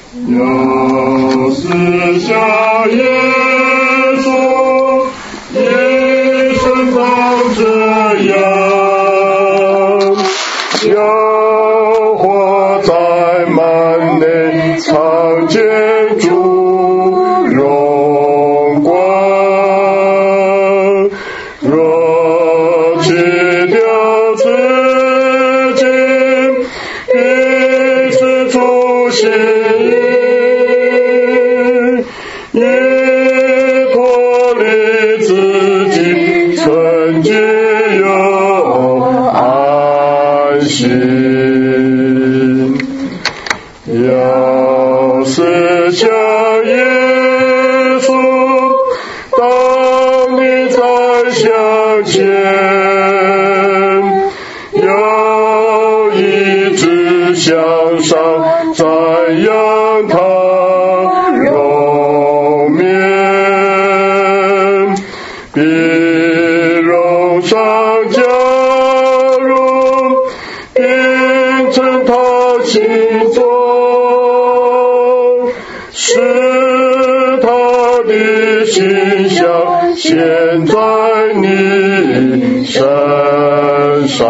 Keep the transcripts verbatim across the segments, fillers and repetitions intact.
要思想耶稣，一生都这样，要活在满内常见主荣光。若弃掉自己，彼此出心意，脱离自己，纯洁又安心。要思想耶稣，当你在向前，要一直向上，瞻仰他容面，比荣上加荣，变成他形状，使他的形象显在你身上。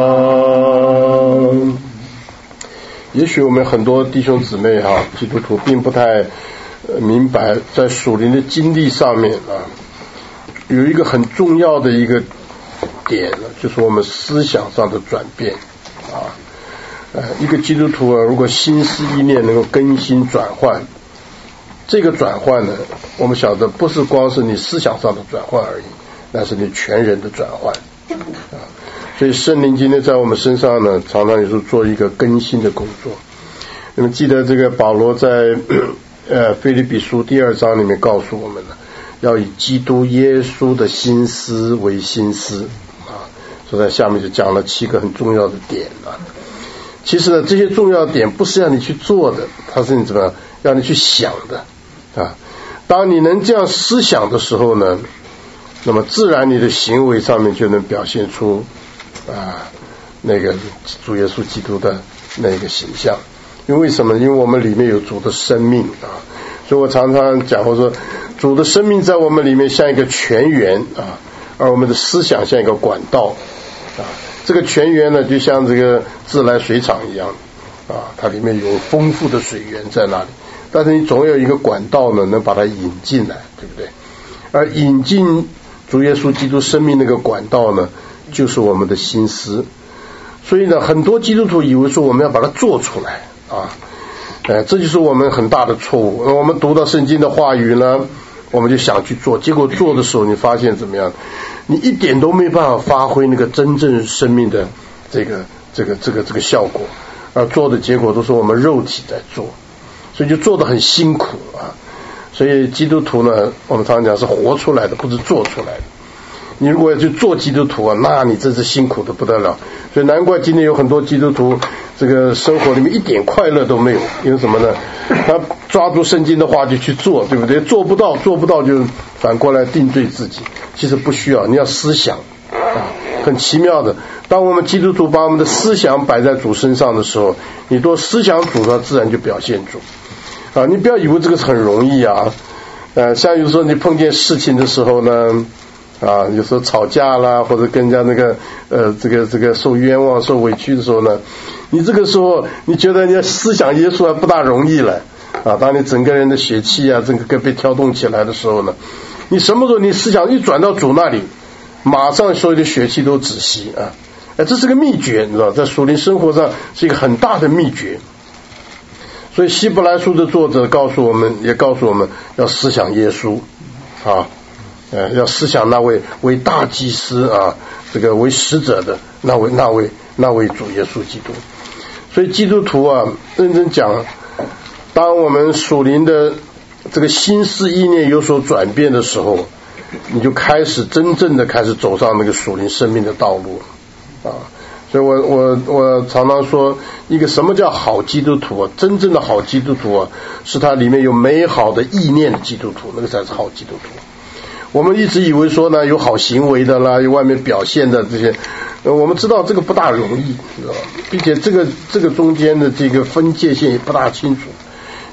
也许我们很多弟兄姊妹哈，基督徒并不太明白，在属灵的经历上面啊，有一个很重要的一个点呢，就是我们思想上的转变啊。呃，一个基督徒啊，如果心思意念能够更新转换，这个转换呢，我们晓得不是光是你思想上的转换而已，那是你全人的转换啊。所以圣灵今天在我们身上呢，常常有时候做一个更新的工作。那么记得这个保罗在呃腓立比书第二章里面告诉我们了，要以基督耶稣的心思为心思啊。所以在下面就讲了七个很重要的点啊。其实呢，这些重要的点不是让你去做的，它是你怎么样让你去想的啊。当你能这样思想的时候呢，那么自然你的行为上面就能表现出啊那个主耶稣基督的那个形象。因为什么？因为我们里面有主的生命啊，所以我常常讲或说，主的生命在我们里面像一个泉源啊，而我们的思想像一个管道啊。这个泉源呢，就像这个自来水厂一样啊，它里面有丰富的水源在那里，但是你总有一个管道呢，能把它引进来，对不对？而引进主耶稣基督生命那个管道呢，就是我们的心思。所以呢，很多基督徒以为说我们要把它做出来啊，呃，这就是我们很大的错误。我们读到圣经的话语呢，我们就想去做，结果做的时候你发现怎么样？你一点都没办法发挥那个真正生命的这个这个这个这个效果，而做的结果都是我们肉体在做，所以就做得很辛苦啊。所以基督徒呢，我们常常讲是活出来的，不是做出来的。你如果要去做基督徒啊，那你真是辛苦的不得了。所以难怪今天有很多基督徒这个生活里面一点快乐都没有，因为什么呢？他抓住圣经的话就去做，对不对？做不到做不到就反过来定罪自己。其实不需要，你要思想啊，很奇妙的。当我们基督徒把我们的思想摆在主身上的时候，你多思想主，它自然就表现主啊。你不要以为这个是很容易啊，呃，像有时候你碰见事情的时候呢，啊，有时候吵架啦，或者跟人家那个呃这个这个受冤枉、受委屈的时候呢，你这个时候你觉得你要思想耶稣还不大容易了啊。当你整个人的血气啊，整个被挑动起来的时候呢，你什么时候你思想一转到主那里，马上所有的血气都止息啊！哎，这是个秘诀，你知道，在属灵生活上是一个很大的秘诀。所以希伯来书的作者告诉我们，也告诉我们要思想耶稣啊，呃，要思想那位为大祭司啊，这个为使者的那位那位那位主耶稣基督。所以基督徒啊，认真讲，当我们属灵的这个心思意念有所转变的时候，你就开始真正的开始走上那个属灵生命的道路啊。所以我我我常常说，一个什么叫好基督徒啊？真正的好基督徒啊，是他里面有美好的意念的基督徒，那个才是好基督徒。我们一直以为说呢，有好行为的啦，有外面表现的这些，呃，我们知道这个不大容易，知道吧？并且这个这个中间的这个分界线也不大清楚。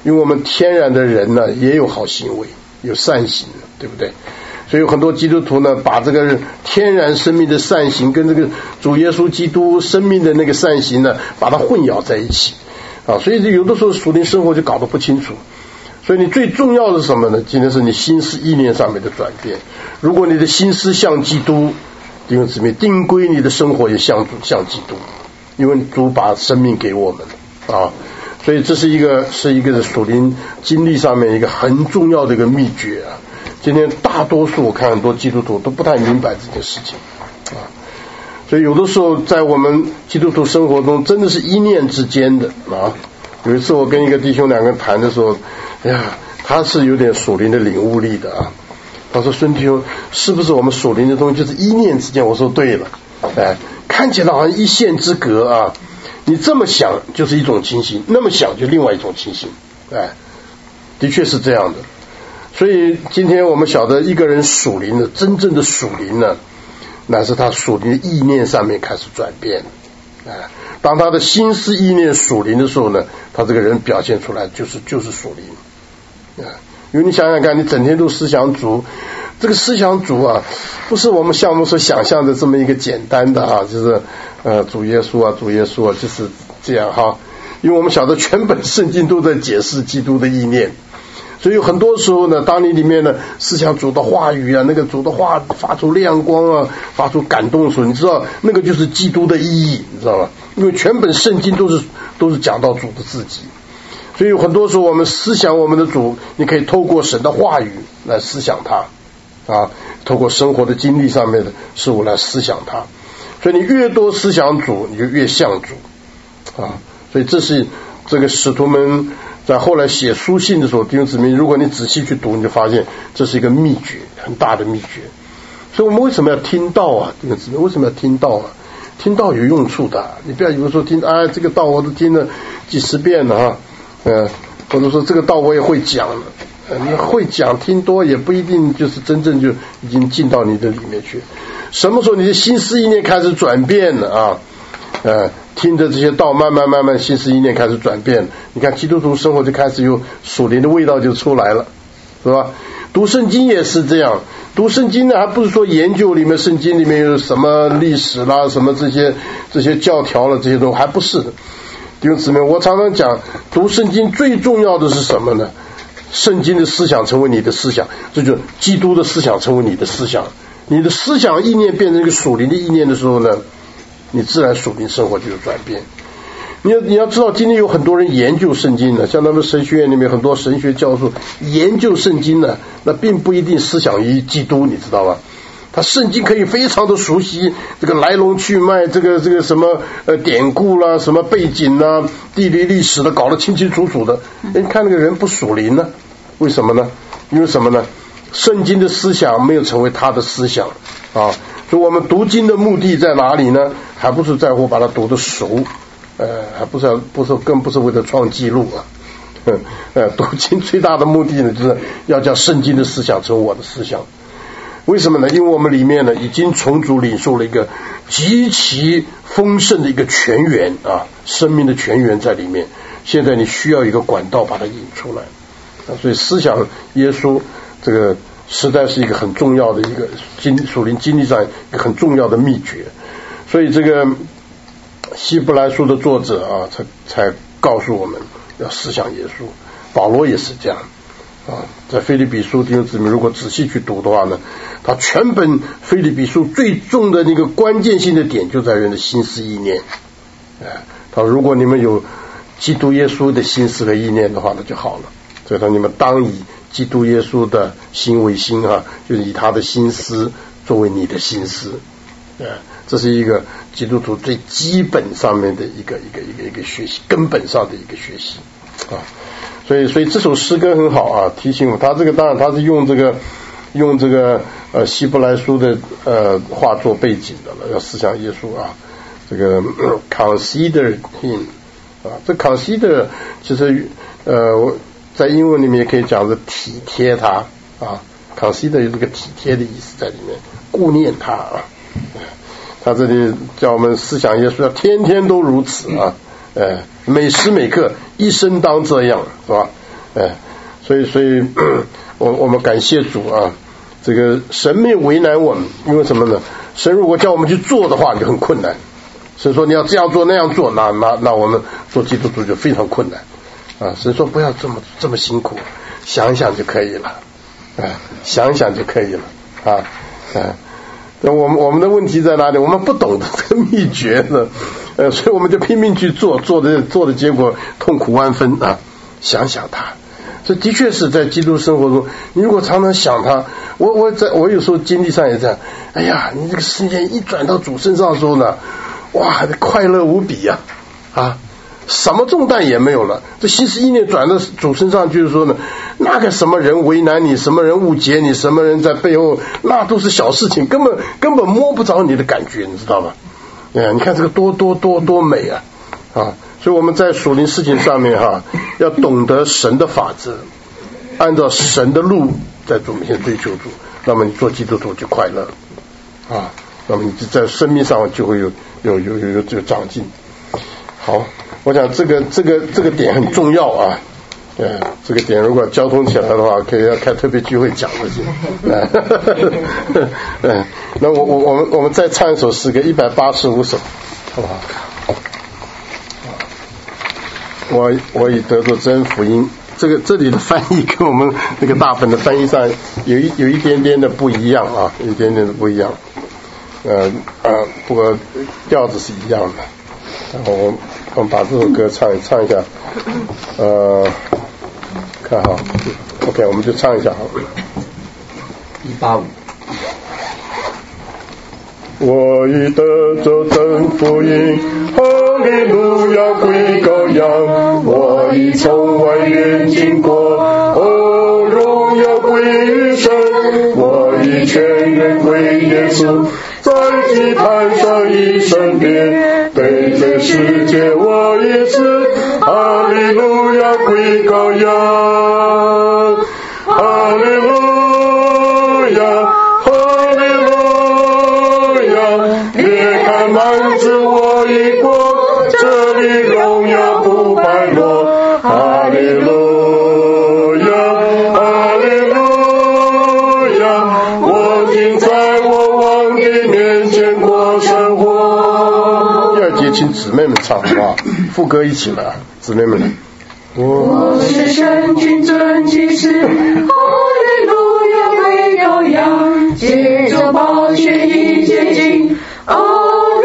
因为我们天然的人呢也有好行为，有善行，对不对？所以有很多基督徒呢把这个天然生命的善行跟这个主耶稣基督生命的那个善行呢把它混淆在一起啊，所以有的时候属灵生活就搞得不清楚。所以你最重要的是什么呢？今天是你心思意念上面的转变。如果你的心思像基督，弟兄姊妹，定规你的生活也像像基督，因为主把生命给我们啊，所以这是一个是一个属灵经历上面一个很重要的一个秘诀啊。今天大多数我看很多基督徒都不太明白这件事情啊，所以有的时候在我们基督徒生活中真的是一念之间的啊。有一次我跟一个弟兄两个人谈的时候，哎呀，他是有点属灵的领悟力的啊。他说：“孙弟兄，是不是我们属灵的东西就是一念之间？”我说：“对了，哎，看起来好像一线之隔啊。你这么想就是一种情形，那么想就另外一种情形，哎，的确是这样的。所以今天我们晓得一个人属灵的真正的属灵呢，乃是他属灵的意念上面开始转变，哎。”当他的心思意念属灵的时候呢，他这个人表现出来就是就是属灵啊。因为你想想看，你整天都思想主，这个思想主啊，不是我们像我们所想象的这么一个简单的啊，就是呃主耶稣啊，主耶稣啊，就是这样哈。因为我们晓得全本圣经都在解释基督的意念，所以很多时候呢，当你里面呢思想主的话语啊，那个主的话发出亮光啊，发出感动的时候，你知道那个就是基督的意义，你知道吗？因为全本圣经都是都是讲到主的自己，所以很多时候我们思想我们的主，你可以透过神的话语来思想他啊，透过生活的经历上面的事物来思想他，所以你越多思想主，你就越像主啊。所以这是这个使徒们在后来写书信的时候，弟兄姊妹，如果你仔细去读，你就发现这是一个秘诀，很大的秘诀。所以我们为什么要听道啊？弟兄姊妹，为什么要听道啊？听道有用处的，你不要以为说听啊这个道我都听了几十遍了哈，呃，或者说这个道我也会讲了，呃，你会讲听多也不一定就是真正就已经进到你的里面去。什么时候你的心思意念开始转变了啊？呃，听着这些道，慢慢慢慢心思意念开始转变，你看基督徒生活就开始有属灵的味道就出来了，是吧？读圣经也是这样，读圣经呢还不是说研究里面圣经里面有什么历史啦，什么这些这些教条了，这些都还不是的。弟兄姊妹，我常常讲读圣经最重要的是什么呢？圣经的思想成为你的思想，这就基督的思想成为你的思想，你的思想意念变成一个属灵的意念的时候呢，你自然属灵生活就有转变。你要你要知道，今天有很多人研究圣经呢，像他们神学院里面很多神学教授研究圣经呢，那并不一定思想于基督，你知道吧？他圣经可以非常的熟悉这个来龙去脉，这个这个什么呃典故啦，什么背景啦，地理历史的搞得清清楚楚的。你看那个人不属灵呢？为什么呢？因为什么呢？圣经的思想没有成为他的思想啊。所以我们读经的目的在哪里呢？还不是在乎把它读得熟。呃，还不是不是更不是为了创纪录啊，呃，读经最大的目的呢，就是要将圣经的思想成为我的思想。为什么呢？因为我们里面呢，已经从主领受了一个极其丰盛的一个泉源啊，生命的泉源在里面。现在你需要一个管道把它引出来啊，所以思想耶稣这个实在是一个很重要的一个经属灵经历上一个很重要的秘诀。所以这个希伯来书的作者啊，才才告诉我们要思想耶稣。保罗也是这样啊，在腓立比书弟兄姊妹如果仔细去读的话呢，他全本腓立比书最重的那个关键性的点就在人的心思意念。哎，他说如果你们有基督耶稣的心思和意念的话，那就好了。所以说你们当以基督耶稣的心为心啊，就是以他的心思作为你的心思。呃，这是一个基督徒最基本上面的一个一个一个一个学习，根本上的一个学习啊。所以，所以这首诗歌很好啊，提醒我，他这个当然他是用这个用这个呃希伯来书的呃话做背景的了，要思想耶稣啊，这个、呃、consider him 啊，这 consider 其实呃在英文里面也可以讲是体贴他啊 ，consider 有这个体贴的意思在里面，顾念他啊。他这里叫我们思想耶稣要天天都如此啊，呃，每时每刻一生当这样，是吧？ 哎，所以所以我我们感谢主啊，这个神没有为难我们，因为什么呢？神如果叫我们去做的话，就很困难。神说你要这样做那样做，那那那我们做基督徒就非常困难啊。神说不要这么这么辛苦，想一想就可以了，啊，想一想就可以了啊啊。那我们我们的问题在哪里？我们不懂得这个秘诀的，呃，所以我们就拼命去做，做的做的结果痛苦万分啊。想想他，这的确是在基督生活中，你如果常常想他，我我在我有时候经历上也这样，哎呀，你这个时间一转到主身上的时候呢，哇，快乐无比呀，啊，啊，什么重担也没有了。这心思意念转到主身上，就是说呢，那个什么人为难你，什么人误解你，什么人在背后，那都是小事情，根本根本摸不着你的感觉，你知道吧？哎，你看这个多多多多美啊啊！所以我们在属灵事情上面哈，要懂得神的法则，按照神的路在主面前追求主，那么你做基督徒就快乐啊，那么你在生命上就会有有有有有这个长进。好，我想这个这个这个点很重要啊，呃，这个点如果交通起来的话，可以要开特别聚会讲的去。嗯，那我我我们我们再唱一首诗歌，一百八十五首，好不好？我我已得着真福音，这个这里的翻译跟我们那个大本的翻译上有一有一点点的不一样啊，有一点点的不一样。呃呃，不过调子是一样的。然后我我们把这首歌唱唱一下，呃，看好 ，OK， 我们就唱一下好了。 一八五。 我已得着真福音，哈利路亚归羔羊，我已从外院经过，哦，荣耀归于神，我已全人归耶稣，在祭坛上一生变，对这世界我已死，哈利路亚归羔羊，哈利路亚。幔子我已过，这里荣耀不败落，哈利路亚，哈利路亚，我今在我王的面前过生活。第二节请姊妹们唱好不好？副歌一起来，姊妹们来。 我是神君尊祭司，哈利路亚归羔羊，借着宝血已洁净，哦。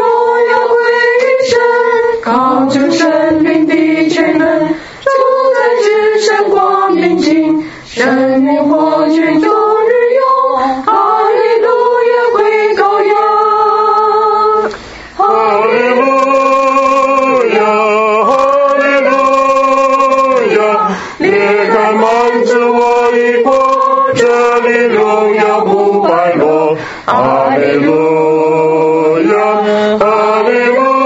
靠着神灵的全能，住在至圣光明境，生命活泉终日用，哈利路亚归羔羊，哈利路亚，哈利路亚，裂开幔子我已过，这里荣耀不败落，哈利路亚，哈利路亚。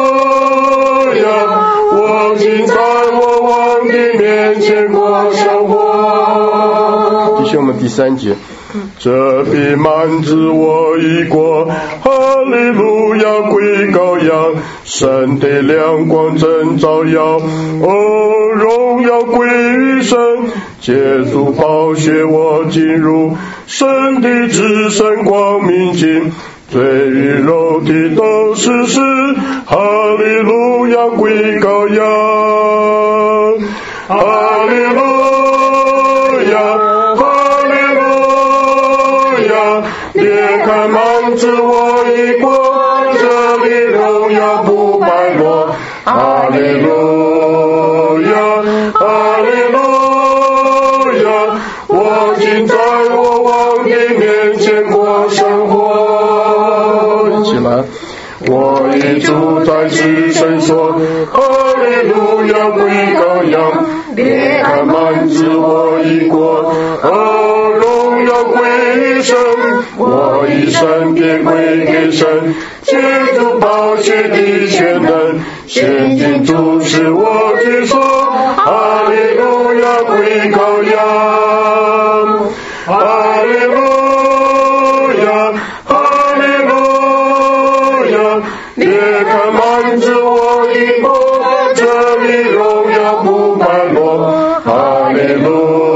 今在我王的面前过生活。弟兄们，第三节，这笔幔子我已过，哈利路亚归羔羊，神的亮光正照耀，哦，荣耀归于神，借助宝血我进入神的至圣光明境。罪与肉体都是死，哈利路亚归羔羊，哈利路亚，哈利路亚，裂开幔子我已过，这里荣耀不败落，哈利路亚，哈利路亚，我今在我王的面前过生活。我已住在至圣所，哈利路亚归羔羊，裂开幔子我已过，哦，荣耀归于神，我已身便归给神，借助宝血的全能，现今主是我居所，哈利路亚归羔羊，哈利路亚，哈利路亚，裂开幔子我已过，这里荣耀不败落，哈利路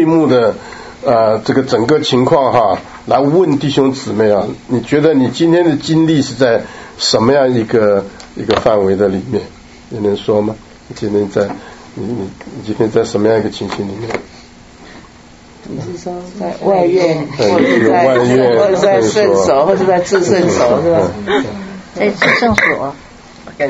会幕的呃这个整个情况哈，来问弟兄姊妹啊，你觉得你今天的经历是在什么样一个一个范围的里面？有人说吗？你今天在你你你今天在什么样一个情形里面？ 你是说在外院， 或者在或者在圣所，或者在至圣所，是吧？ 在至圣所。 哎，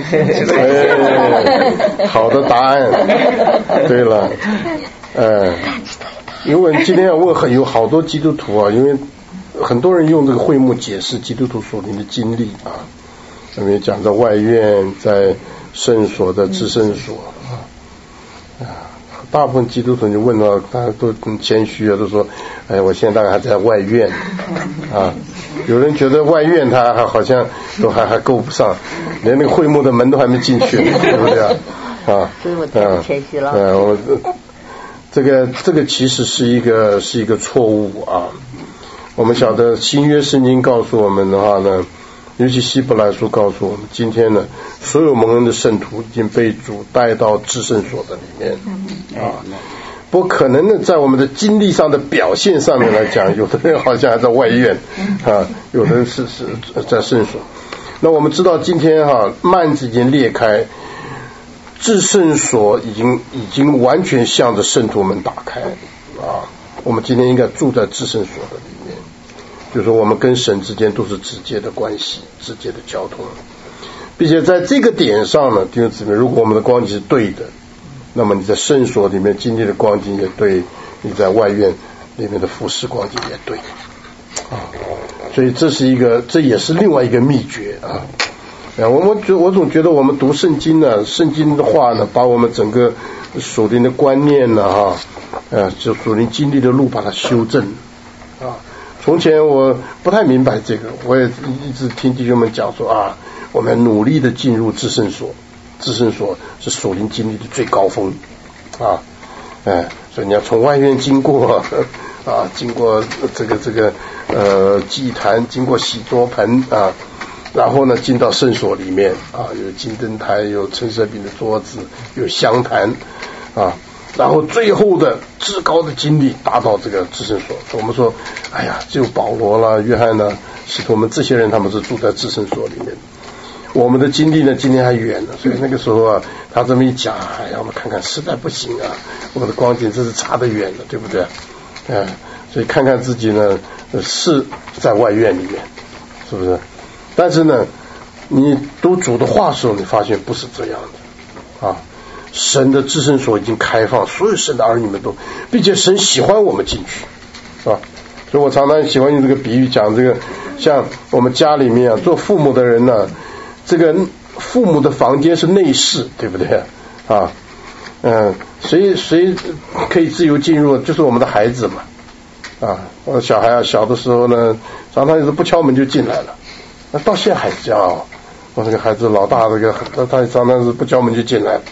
好的答案。对了，呃，因为今天要问很有好多基督徒啊，因为很多人用这个会幕解释基督徒所领的经历啊，我们也讲在外院，在圣所，在至圣所啊。大部分基督徒就问到，大家都很谦虚啊，都说，哎，我现在大概还在外院啊。有人觉得外院他还好像都还还够不上，连那个会幕的门都还没进去，对不对啊？啊， 所以我太谦虚了。 嗯，我这个这个其实是一个是一个错误啊。我们晓得新约圣经告诉我们的话呢，尤其希伯来书告诉我们，今天呢，所有蒙恩的圣徒已经被主带到至圣所的里面啊。不可能的，在我们的经历上的表现上面来讲，有的人好像还在外院啊，有的人是是在圣所。那我们知道今天哈、啊，幔子已经裂开，至圣所已经已经完全向着圣徒们打开啊。我们今天应该住在至圣所的里面，就是说我们跟神之间都是直接的关系，直接的交通，并且在这个点上呢，弟兄姊妹，如果我们的光景是对的，那么你在圣所里面经历的光景也对，你在外院里面的服侍光景也对啊，所以这是一个，这也是另外一个秘诀啊。啊，我们觉我总觉得我们读圣经呢，圣经的话呢，把我们整个属灵的观念呢，哈，呃，就属灵经历的路，把它修正啊。从前我不太明白这个，我也一直听弟兄们讲说啊，我们要努力的进入至圣所。至圣所是属灵经历的最高峰啊，哎，所以你要从外院经过啊，经过这个这个呃祭坛，经过洗桌盆啊，然后呢进到圣所里面啊，有金灯台，有陈设饼的桌子，有香坛啊，然后最后的至高的经历达到这个至圣所。我们说，哎呀，只有保罗啦、约翰啦、使徒们这些人，他们是住在至圣所里面。我们的经历呢，今天还远呢，所以那个时候啊，他这么一讲，哎呀，我们看看实在不行啊，我们的光景真是差得远了，对不对？哎，所以看看自己呢，是在外院里面，是不是？但是呢，你读主的话的时候，你发现不是这样的啊。神的至圣所已经开放，所有神的儿女们都，并且神喜欢我们进去，是吧？所以我常常喜欢用这个比喻讲这个，像我们家里面啊，做父母的人呢、啊。这个父母的房间是内室，对不对啊？嗯，谁谁可以自由进入，就是我们的孩子嘛。啊，我的小孩啊，小的时候呢，常常也是不敲门就进来了。那到现在还是这样、哦，我这个孩子老大这个，他他常常是不敲门就进来了。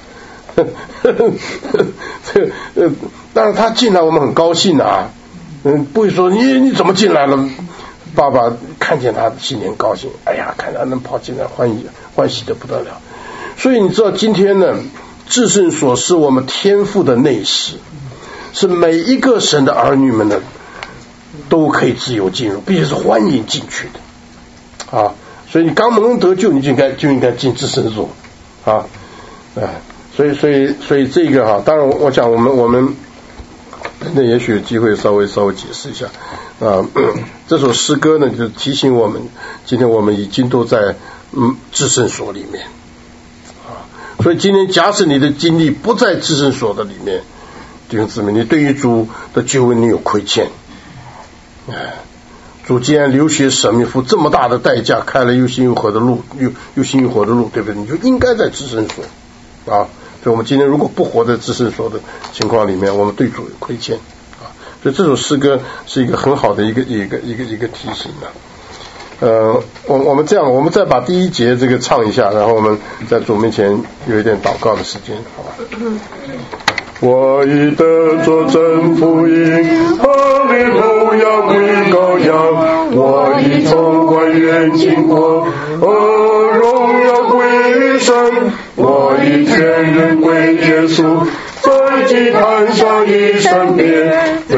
这呃，当然他进来我们很高兴啊，嗯，不会说你你怎么进来了？爸爸看见他心里很高兴，哎呀，看他能跑进来，欢喜欢喜的不得了。所以你知道今天呢，至圣所是我们天父的内室，是每一个神的儿女们呢都可以自由进入，并且是欢迎进去的啊。所以你刚蒙得救，你就应该就应该进至圣所啊，哎，所以所以所以这个哈、啊，当然我我讲我们我们那也许有机会稍微稍微解释一下啊。这首诗歌呢，就提醒我们，今天我们已经都在嗯至圣所里面啊。所以今天假使你的经历不在至圣所的里面，弟兄姊妹，你对于主的救恩你有亏欠。哎，主既然流血舍命，付这么大的代价，开了又新又活的路，又又新又活的路，对不对？你就应该在至圣所啊。所以我们今天如果不活在至圣所的情况里面，我们对主有亏欠啊。所以这首诗歌是一个很好的一个一个一个一个提醒啊。呃，我我们这样，我们再把第一节这个唱一下，然后我们在主面前有一点祷告的时间，好吧？我已得着真福音，哈利路亚归羔羊，我已从官员经过，而荣耀归神，我已全人归耶稣，在祭坛上一生别，为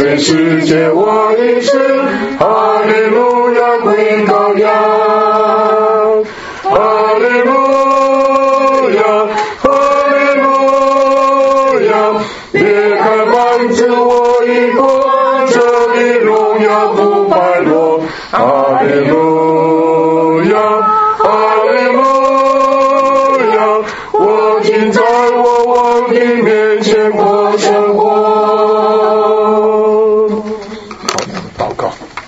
全世界我一生，哈利路亚归羔羊，哈利路亚，哈利路亚，裂开幔子我一过，这里荣耀不败落，哈利路亚，哈利路亚，我今在我王的面前过生活。 祷告。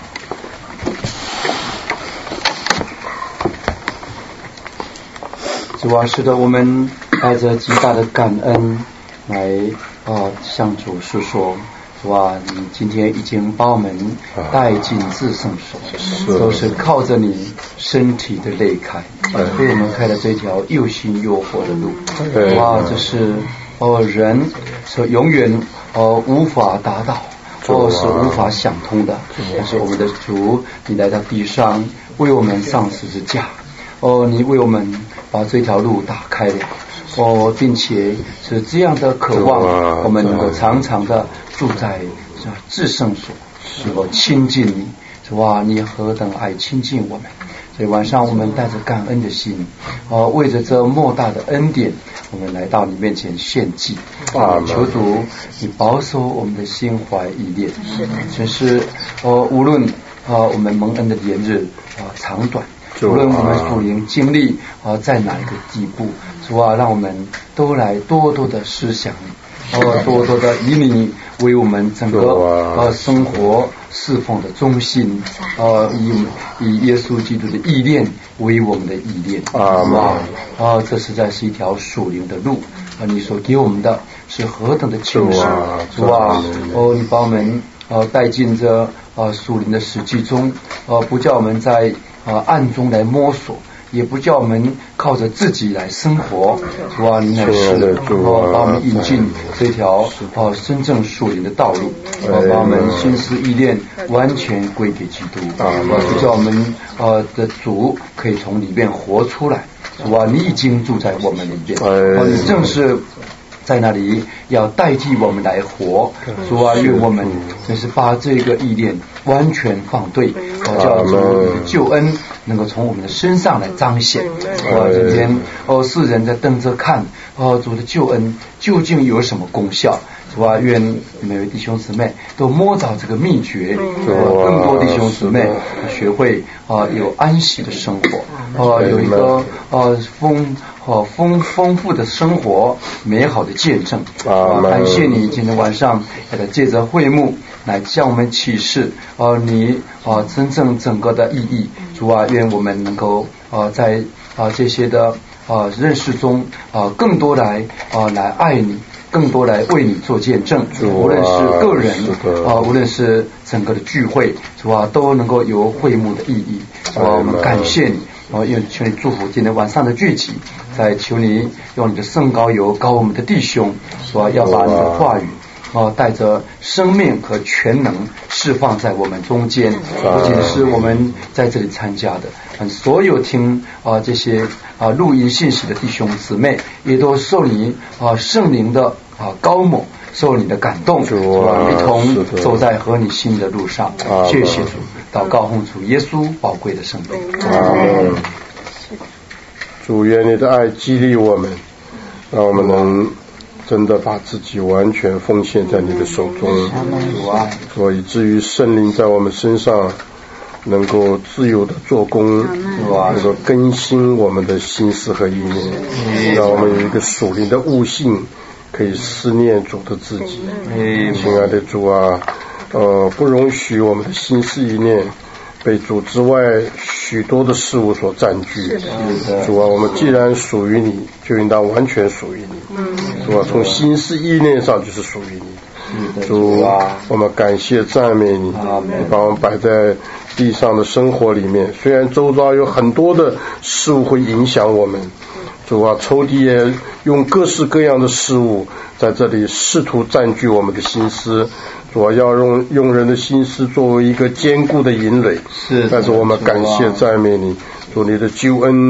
主啊，是的，我们带着极大的感恩来啊向主诉说。主啊，你今天已经把我们带进至圣所，都是靠着你身体的裂开，为我们开了这条又新又活的路。主啊，这是哦人所永远哦无法达到，哦是无法想通的。但是我们的主，你来到地上为我们上十字架，哦你为我们把这条路打开了。哦，并且是这样的渴望，我们能够常常的住在至圣所，能够亲近你。哇，你何等爱亲近我们！所以晚上我们带着感恩的心，哦，为着这莫大的恩典，我们来到你面前献祭。啊，求主你保守我们的心怀意念，真是哦，无论啊我们蒙恩的连日啊长短。无论我们属灵经历啊在哪一个地步，主啊，让我们都来多多的思想你，哦，多多的以你为我们整个呃生活侍奉的中心，呃，以以耶稣基督的意念为我们的意念。啊，啊，这实在是一条属灵的路啊！你所给我们的是何等的轻视，主啊！哦，你把我们呃带进这呃属灵的实际中，呃，不叫我们在啊，暗中来摸索，也不叫我们靠着自己来生活。主啊，你乃是哦，把我们引进这条哦真正属灵的道路，哦，把我们心思意念完全归给基督，哦，就叫我们呃的主可以从里面活出来。主啊，你已经住在我们里面，哦，你正是在那里要代替我们来活。主啊，愿我们真是把这个意念完全放对，哦，叫主你的救恩能够从我们的身上来彰显。哦，今天哦世人在等着看哦主的救恩究竟有什么功效。主啊，愿每位弟兄姊妹都摸着这个秘诀，哦，更多弟兄姊妹学会啊有安息的生活，哦，有一个呃丰哦丰丰富的生活，美好的见证。啊，感谢你今天晚上来借着会幕来向我们启示呃你啊真正整个的意义。主啊，愿我们能够啊在啊这些的啊认识中啊更多来啊来爱你，更多来为你做见证。无论是个人啊，无论是整个的聚会，主啊都能够有会幕的意义。主啊，我们感谢你。哦，愿求你祝福今天晚上的聚集，再求你用你的圣膏油膏我们的弟兄，说要把你的话语哦带着生命和全能释放在我们中间。不仅是我们在这里参加的，所有听啊这些啊录音信息的弟兄姊妹，也都受你啊圣灵的啊高某，受你的感动，是吧？一同走在和你心的路上。谢谢主，祷告奉主耶稣宝贵的圣名。 嗯，主，愿你的爱激励我们，让我们能真的把自己完全奉献在你的手中，所以至于圣灵在我们身上能够自由的做工，能够更新我们的心思和意念，让我们有一个属灵的悟性，可以思念主的自己。亲爱的主啊，呃，不容许我们的心思意念被主之外许多的事物所占据。主啊，我们既然属于你，就应当完全属于你。主啊，从心思意念上就是属于你。主啊，我们感谢赞美你，你把我们摆在地上的生活里面，虽然周遭有很多的事物会影响我们，主啊，仇敌也用各式各样的事物在这里试图占据我们的心思。主啊，要用用人的心思作为一个坚固的营垒。是，但是我们感谢赞美你，主，你的救恩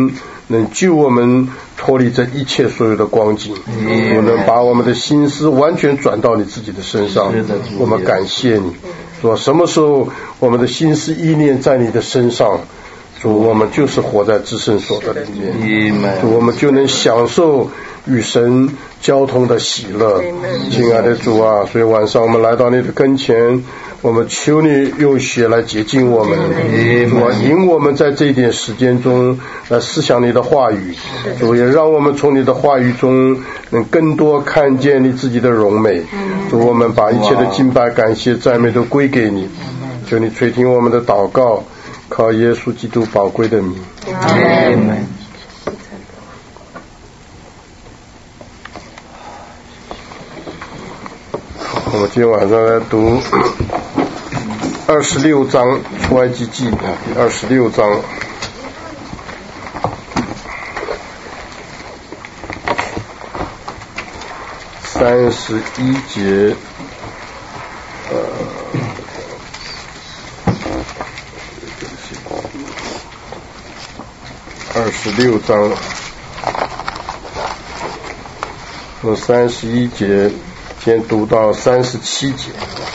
能救我们脱离这一切所有的光景，主能把我们的心思完全转到你自己的身上，我们感谢你。主，什么时候我们的心思意念在你的身上，主，我们就是活在至圣所的里面，主，我们就能享受与神交通的喜乐。亲爱的主啊，所以晚上我们来到你的跟前，我们求你用血来洁净我们，主啊，引我们在这一点时间中来思想你的话语，主，也让我们从你的话语中能更多看见你自己的荣美。主，我们把一切的敬拜感谢赞美都归给你，求你垂听我们的祷告，靠耶稣基督宝贵的名。阿们。我们今天晚上来读二十六章出埃及记啊，第二十六章。三十一节，呃，二十六章，从三十一节先读到三十七节。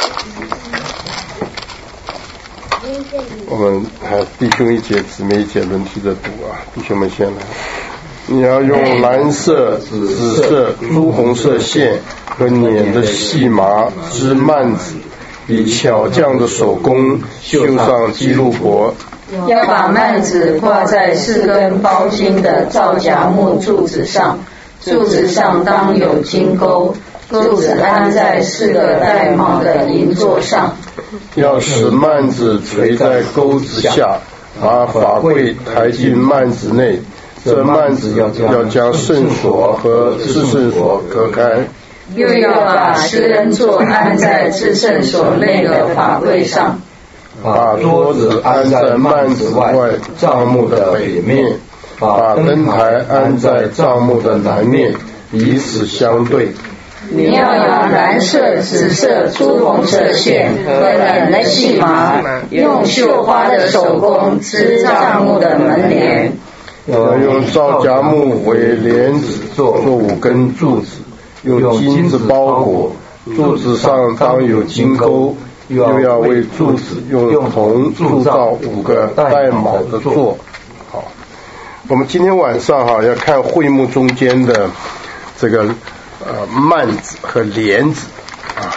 我们还弟兄一节，姊妹一节轮替着读啊，弟兄们先来。你要用蓝色、紫色、朱红色线和捻的细麻织幔子，以巧匠的手工绣上基路伯。 要把幔子挂在四根包金的皂荚木柱子上，柱子上当有金钩，柱子安在四个带卯的银座上。 要使幔子垂在钩子下，把法柜抬进幔子内。这幔子要将圣所和至圣所隔开， 又要把施恩座安在至圣所内的法柜上， 把桌子安在幔子外帐幕的北面，把灯台安在帐幕的南面，彼此相对。 你要用蓝色、紫色、朱红色线和捻的细麻，用绣花的手工织帐幕的门帘。 要用皂荚木为帘子做五根柱子，用金子包裹，柱子上当有金钩，又要为柱子用铜铸造五个带卯的座。好，我们今天晚上哈要看会幕中间的这个呃幔子和帘子啊。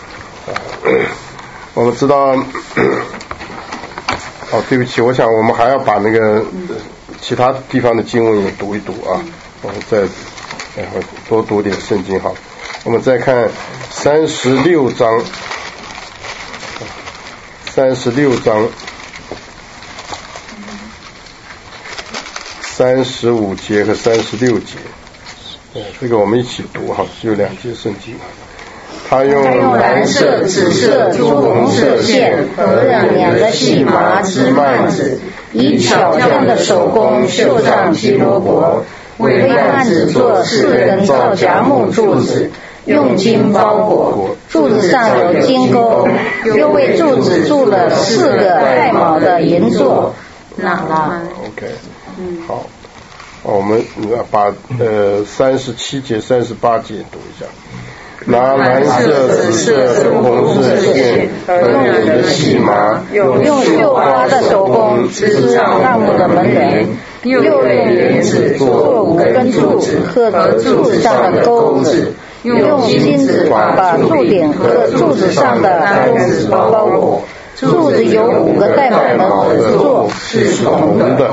我们知道，哦，对不起，我想我们还要把那个其他地方的经文也读一读啊，我们再然后多读点圣经好。我们再看三十六章，三十六章，三十五节和三十六节，这个我们一起读哈，只有两节圣经。他用蓝色、紫色、朱红色线和捻的细麻织幔子，以巧匠的手工绣上基罗伯，为幔子做四根皂荚木柱子，用金包裹， 柱子上有金钩，又为柱子铸了四个带卯的银座。那了 OK， 好，我们把呃三十七节、三十八节读一下。拿蓝色、紫色、朱红色线和捻的细麻， 用绣花的手工织帐幕的门帘，又用帘子做五根柱子和柱子上的钩子，用金子把柱顶和柱子上的钩子包裹。柱子有五个带卯的座，是铜的。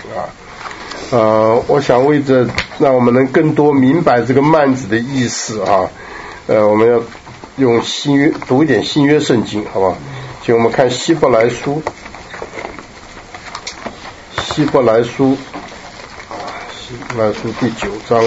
呃，我想为着让我们能更多明白这个幔子的意思啊。呃，我们要用新约读一点新约圣经，好吧？请我们看希伯来书，希伯来书，希伯来书第九章，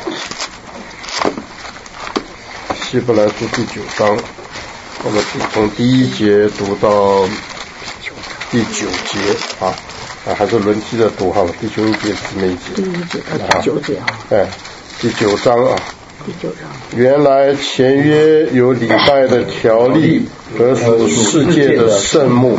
希伯来书第九章，我们从第一节读到第九节啊，啊还是轮替的读好了，弟兄一节，姊妹一节， 第一节到第九节啊， 哎，第九章啊。 第九章， 原来前约有礼拜的条例和属世界的圣幕，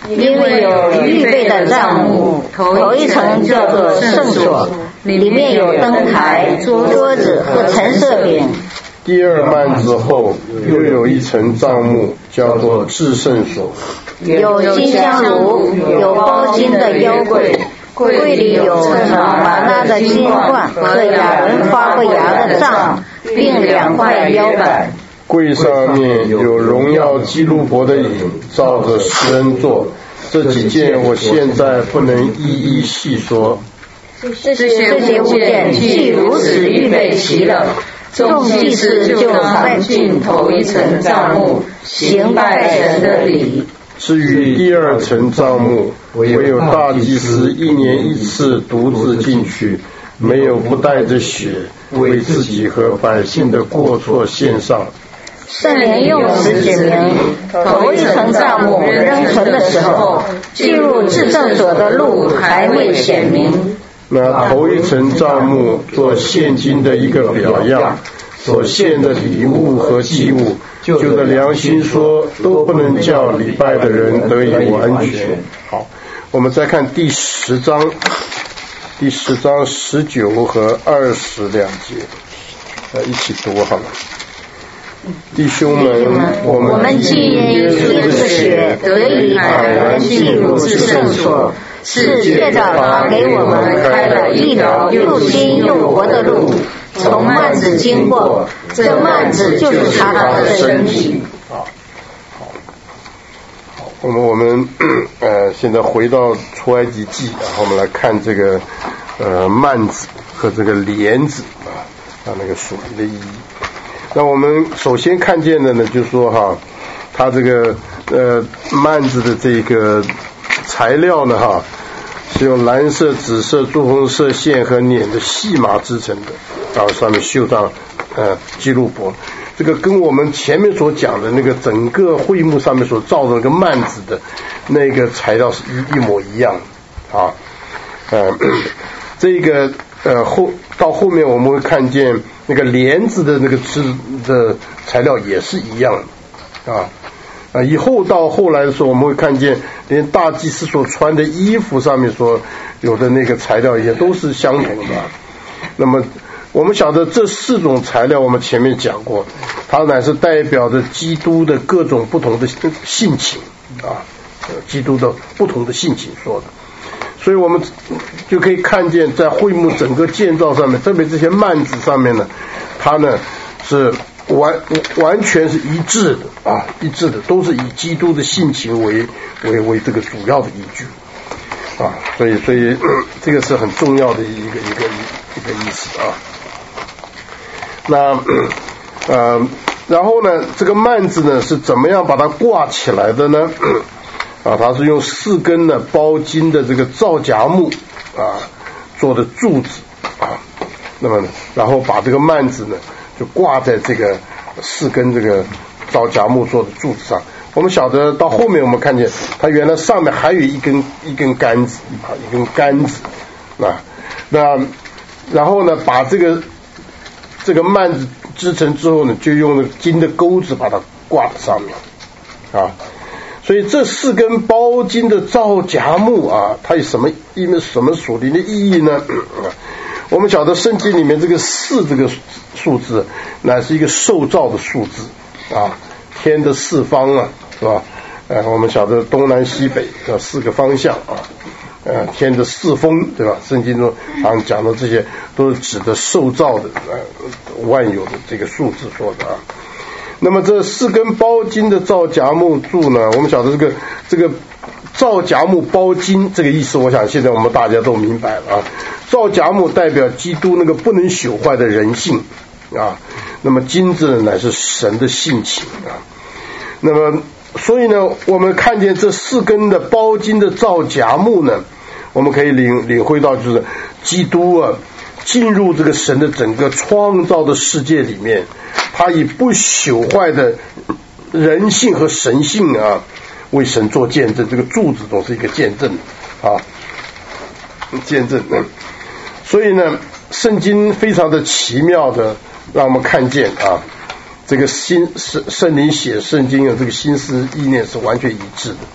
因为有预备的帐幕，头一层叫做圣所，里面有灯台、桌子和陈设饼。 第二幔子后又有一层帐幕，叫做至圣所， 有金香炉，有包金的腰柜，柜里有盛玛纳的金罐和亚伦发过芽的杖，并两块腰板。 柜上面有荣耀基路伯的影，照着施恩座。这几件我现在不能一一细说。 这些物件既如此预备齐了，众祭司就上进头一层帐幕，行拜神的礼。 至于第二层帐幕，唯有大祭司一年一次独自进去，没有不带着血，为自己和百姓的过错献上。 圣灵用词指明，头一层帐幕仍存的时候，进入至圣所的路还未显明。 那头一层帐幕做现今的一个表样，所献的礼物和祭物，就的良心说，都不能叫礼拜的人得以完全。好，我们再看第十章，第十章十九和二十两节，呃，一起读好了。弟兄们，我们我们既因耶稣的血得以坦然进入至圣所，是借着他给我们开了一条又新又活的路，从幔子经过，这幔子就是他的身体。 好，好，好，我们我们呃现在回到出埃及记，然后我们来看这个呃幔子和这个帘子啊，它那个属灵的意义。那我们首先看见的呢，就是说哈，它这个呃幔子的这个材料呢哈，是用蓝色、紫色、朱红色线和捻的细麻织成的，然后上面绣上呃基路伯。这个跟我们前面所讲的那个整个会幕上面所造的那个幔子的那个材料是一一模一样的啊。呃，这个呃后到后面我们会看见那个帘子的那个织的材料也是一样的啊。啊，以后到后来的时候，我们会看见连大祭司所穿的衣服上面所有的那个材料也都是相同的。那么我们晓得这四种材料，我们前面讲过，它乃是代表着基督的各种不同的性情啊，基督的不同的性情说的。所以我们就可以看见，在会幕整个建造上面，特别这些幔子上面呢，它呢是完完全是一致的啊，一致的，都是以基督的性情为为为这个主要的依据啊，所以所以、嗯、这个是很重要的一个一个一个意思啊。那呃，然后呢，这个幔子呢是怎么样把它挂起来的呢？啊，它是用四根呢包金的这个皂荚木啊做的柱子啊，那么呢，然后把这个幔子呢就挂在这个四根这个皂荚木做的柱子上。我们晓得到后面我们看见它原来上面还有一根一根杆子啊，一根杆子啊，那然后呢把这个这个幔子织成之后呢，就用那个金的钩子把它挂在上面啊。所以这四根包金的皂荚木啊，它有什么因为什么属灵的意义呢？我们晓得圣经里面这个四这个数字乃是一个受造的数字啊，天的四方啊，是吧？呃，我们晓得东南西北这四个方向啊，呃，天的四风，对吧？圣经中常讲的这些都是指的受造的呃万有的这个数字说的啊。那么这四根包金的皂荚木柱呢，我们晓得这个这个皂荚木包金这个意思，我想现在我们大家都明白了啊。皂荚木代表基督那个不能朽坏的人性啊，那么金子呢乃是神的性情啊。那么所以呢，我们看见这四根的包金的皂荚木呢，我们可以领领会到就是基督啊进入这个神的整个创造的世界里面，他以不朽坏的人性和神性啊为神做见证，这个柱子总是一个见证啊，见证。所以呢，圣经非常的奇妙的让我们看见啊，这个心圣圣灵写圣经的这个心思意念是完全一致的。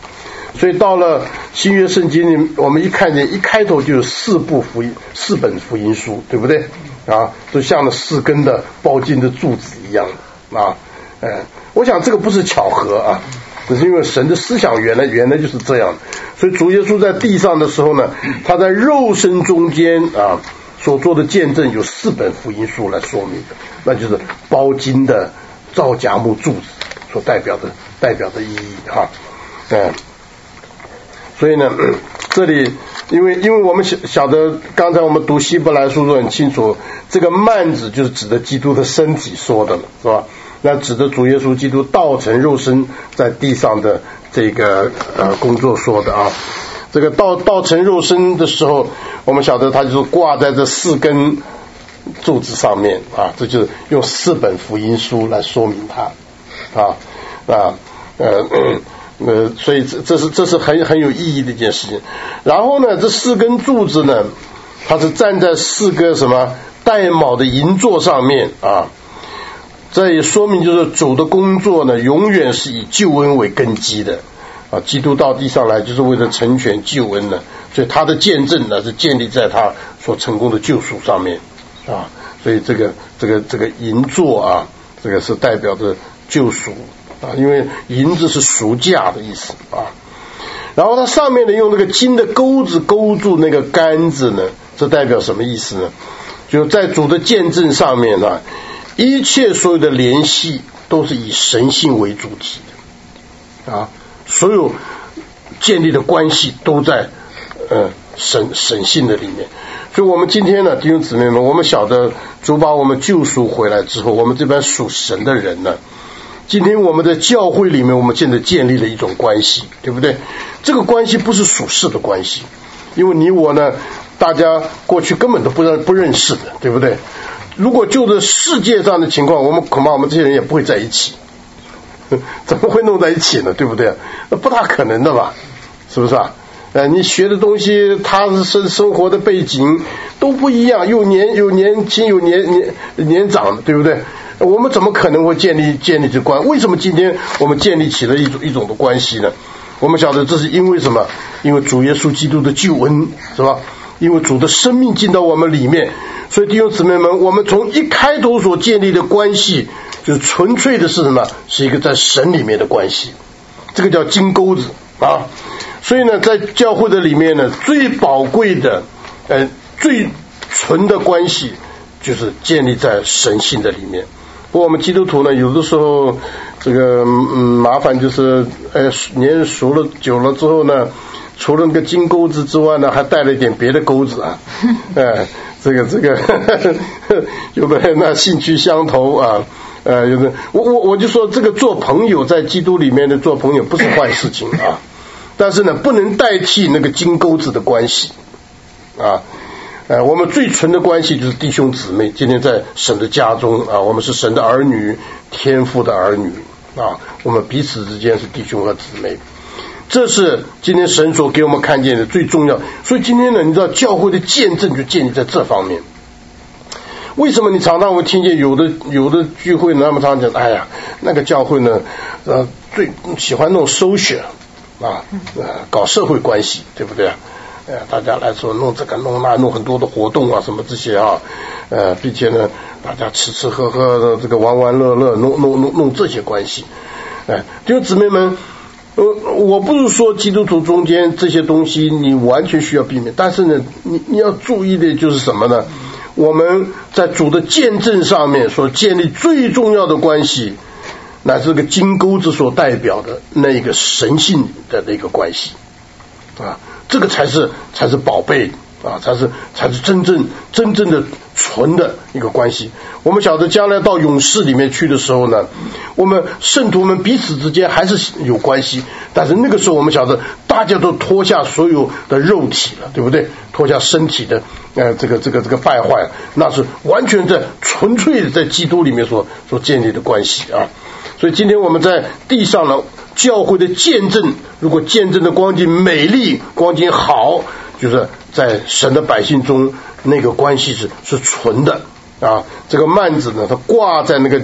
所以到了新约圣经里，我们一看见一开头就有四部福音，四本福音书，对不对啊？都像那四根的包金的柱子一样啊。呃，我想这个不是巧合啊，只是因为神的思想原来原来就是这样。所以主耶稣在地上的时候呢，他在肉身中间啊所做的见证有四本福音书来说明的，那就是包金的皂荚木柱子所代表的代表的意义哈。嗯，所以呢，这里因为因为我们晓晓得，刚才我们读希伯来书都很清楚，这个幔子就是指的基督的身体说的了，是吧？那指的主耶稣基督道成肉身在地上的这个呃工作说的啊。这个道道成肉身的时候，我们晓得他就是挂在这四根柱子上面啊，这就是用四本福音书来说明他啊啊呃。呃，所以这这是这是很很有意义的一件事情。然后呢，这四根柱子呢，它是站在四个什么带卯的银座上面啊。这也说明就是主的工作呢，永远是以救恩为根基的啊。基督到地上来就是为了成全救恩呢，所以他的见证呢是建立在他所成功的救赎上面啊。所以这个这个这个银座啊，这个是代表着救赎。啊，因为银子是赎价的意思啊，然后它上面呢用那个金的钩子勾住那个杆子呢，这代表什么意思呢？就在主的见证上面呢，一切所有的联系都是以神性为主体的啊，所有建立的关系都在呃神神性的里面。所以我们今天呢，弟兄姊妹们，我们晓得主把我们救赎回来之后，我们这边属神的人呢，今天我们在教会里面，我们现在建立了一种关系，对不对？这个关系不是属世的关系，因为你我呢，大家过去根本都不认不认识的，对不对？如果就着世界上的情况，我们恐怕我们这些人也不会在一起，怎么会弄在一起呢？对不对？不大可能的吧？是不是啊？呃，你学的东西，他生生活的背景都不一样，有年有年轻，有年年年长的，对不对？我们怎么可能会建立建立这关？为什么今天我们建立起了一种一种的关系呢？我们晓得这是因为什么？因为主耶稣基督的救恩，是吧？因为主的生命进到我们里面，所以弟兄姊妹们，我们从一开头所建立的关系，就是纯粹的是什么？是一个在神里面的关系，这个叫金钩子啊。所以呢，在教会的里面呢，最宝贵的、呃，最纯的关系，就是建立在神性的里面。不过我们基督徒呢，有的时候这个嗯麻烦就是，呃，年熟了久了之后呢，除了那个金钩子之外呢，还带了一点别的钩子啊，哎、呃，这个这个呵呵有的人呢兴趣相投啊，呃，有的我我我就说这个做朋友在基督里面的做朋友不是坏事情啊，但是呢不能代替那个金钩子的关系啊。呃，我们最纯的关系就是弟兄姊妹，今天在神的家中啊，我们是神的儿女，天父的儿女啊，我们彼此之间是弟兄和姊妹，这是今天神所给我们看见的最重要。所以今天呢，你知道教会的见证就建立在这方面。为什么你常常会听见有的有的聚会呢，他们常常讲，哎呀，那个教会呢，呃，最喜欢弄 social 啊，呃，搞社会关系，对不对啊？呃，大家来说弄这个弄那，弄很多的活动啊，什么这些啊，呃，并且呢，大家吃吃喝喝的，这个玩玩乐乐，弄弄弄弄这些关系，哎、呃，弟兄姊妹们，呃，我不是说基督徒中间这些东西你完全需要避免，但是呢，你你要注意的就是什么呢？我们在主的见证上面所建立最重要的关系，乃是个金钩子所代表的那个神性的那个关系啊。这个才是才是宝贝啊，才是才是真正真正的纯的一个关系。我们晓得将来到勇士里面去的时候呢，我们圣徒们彼此之间还是有关系，但是那个时候我们晓得大家都脱下所有的肉体了，对不对？脱下身体的呃这个这个这个败坏，那是完全在纯粹的在基督里面所所建立的关系啊。所以今天我们在地上呢，教会的见证，如果见证的光景美丽，光景好，就是在神的百姓中那个关系是是纯的啊。这个幔子呢，它挂在那个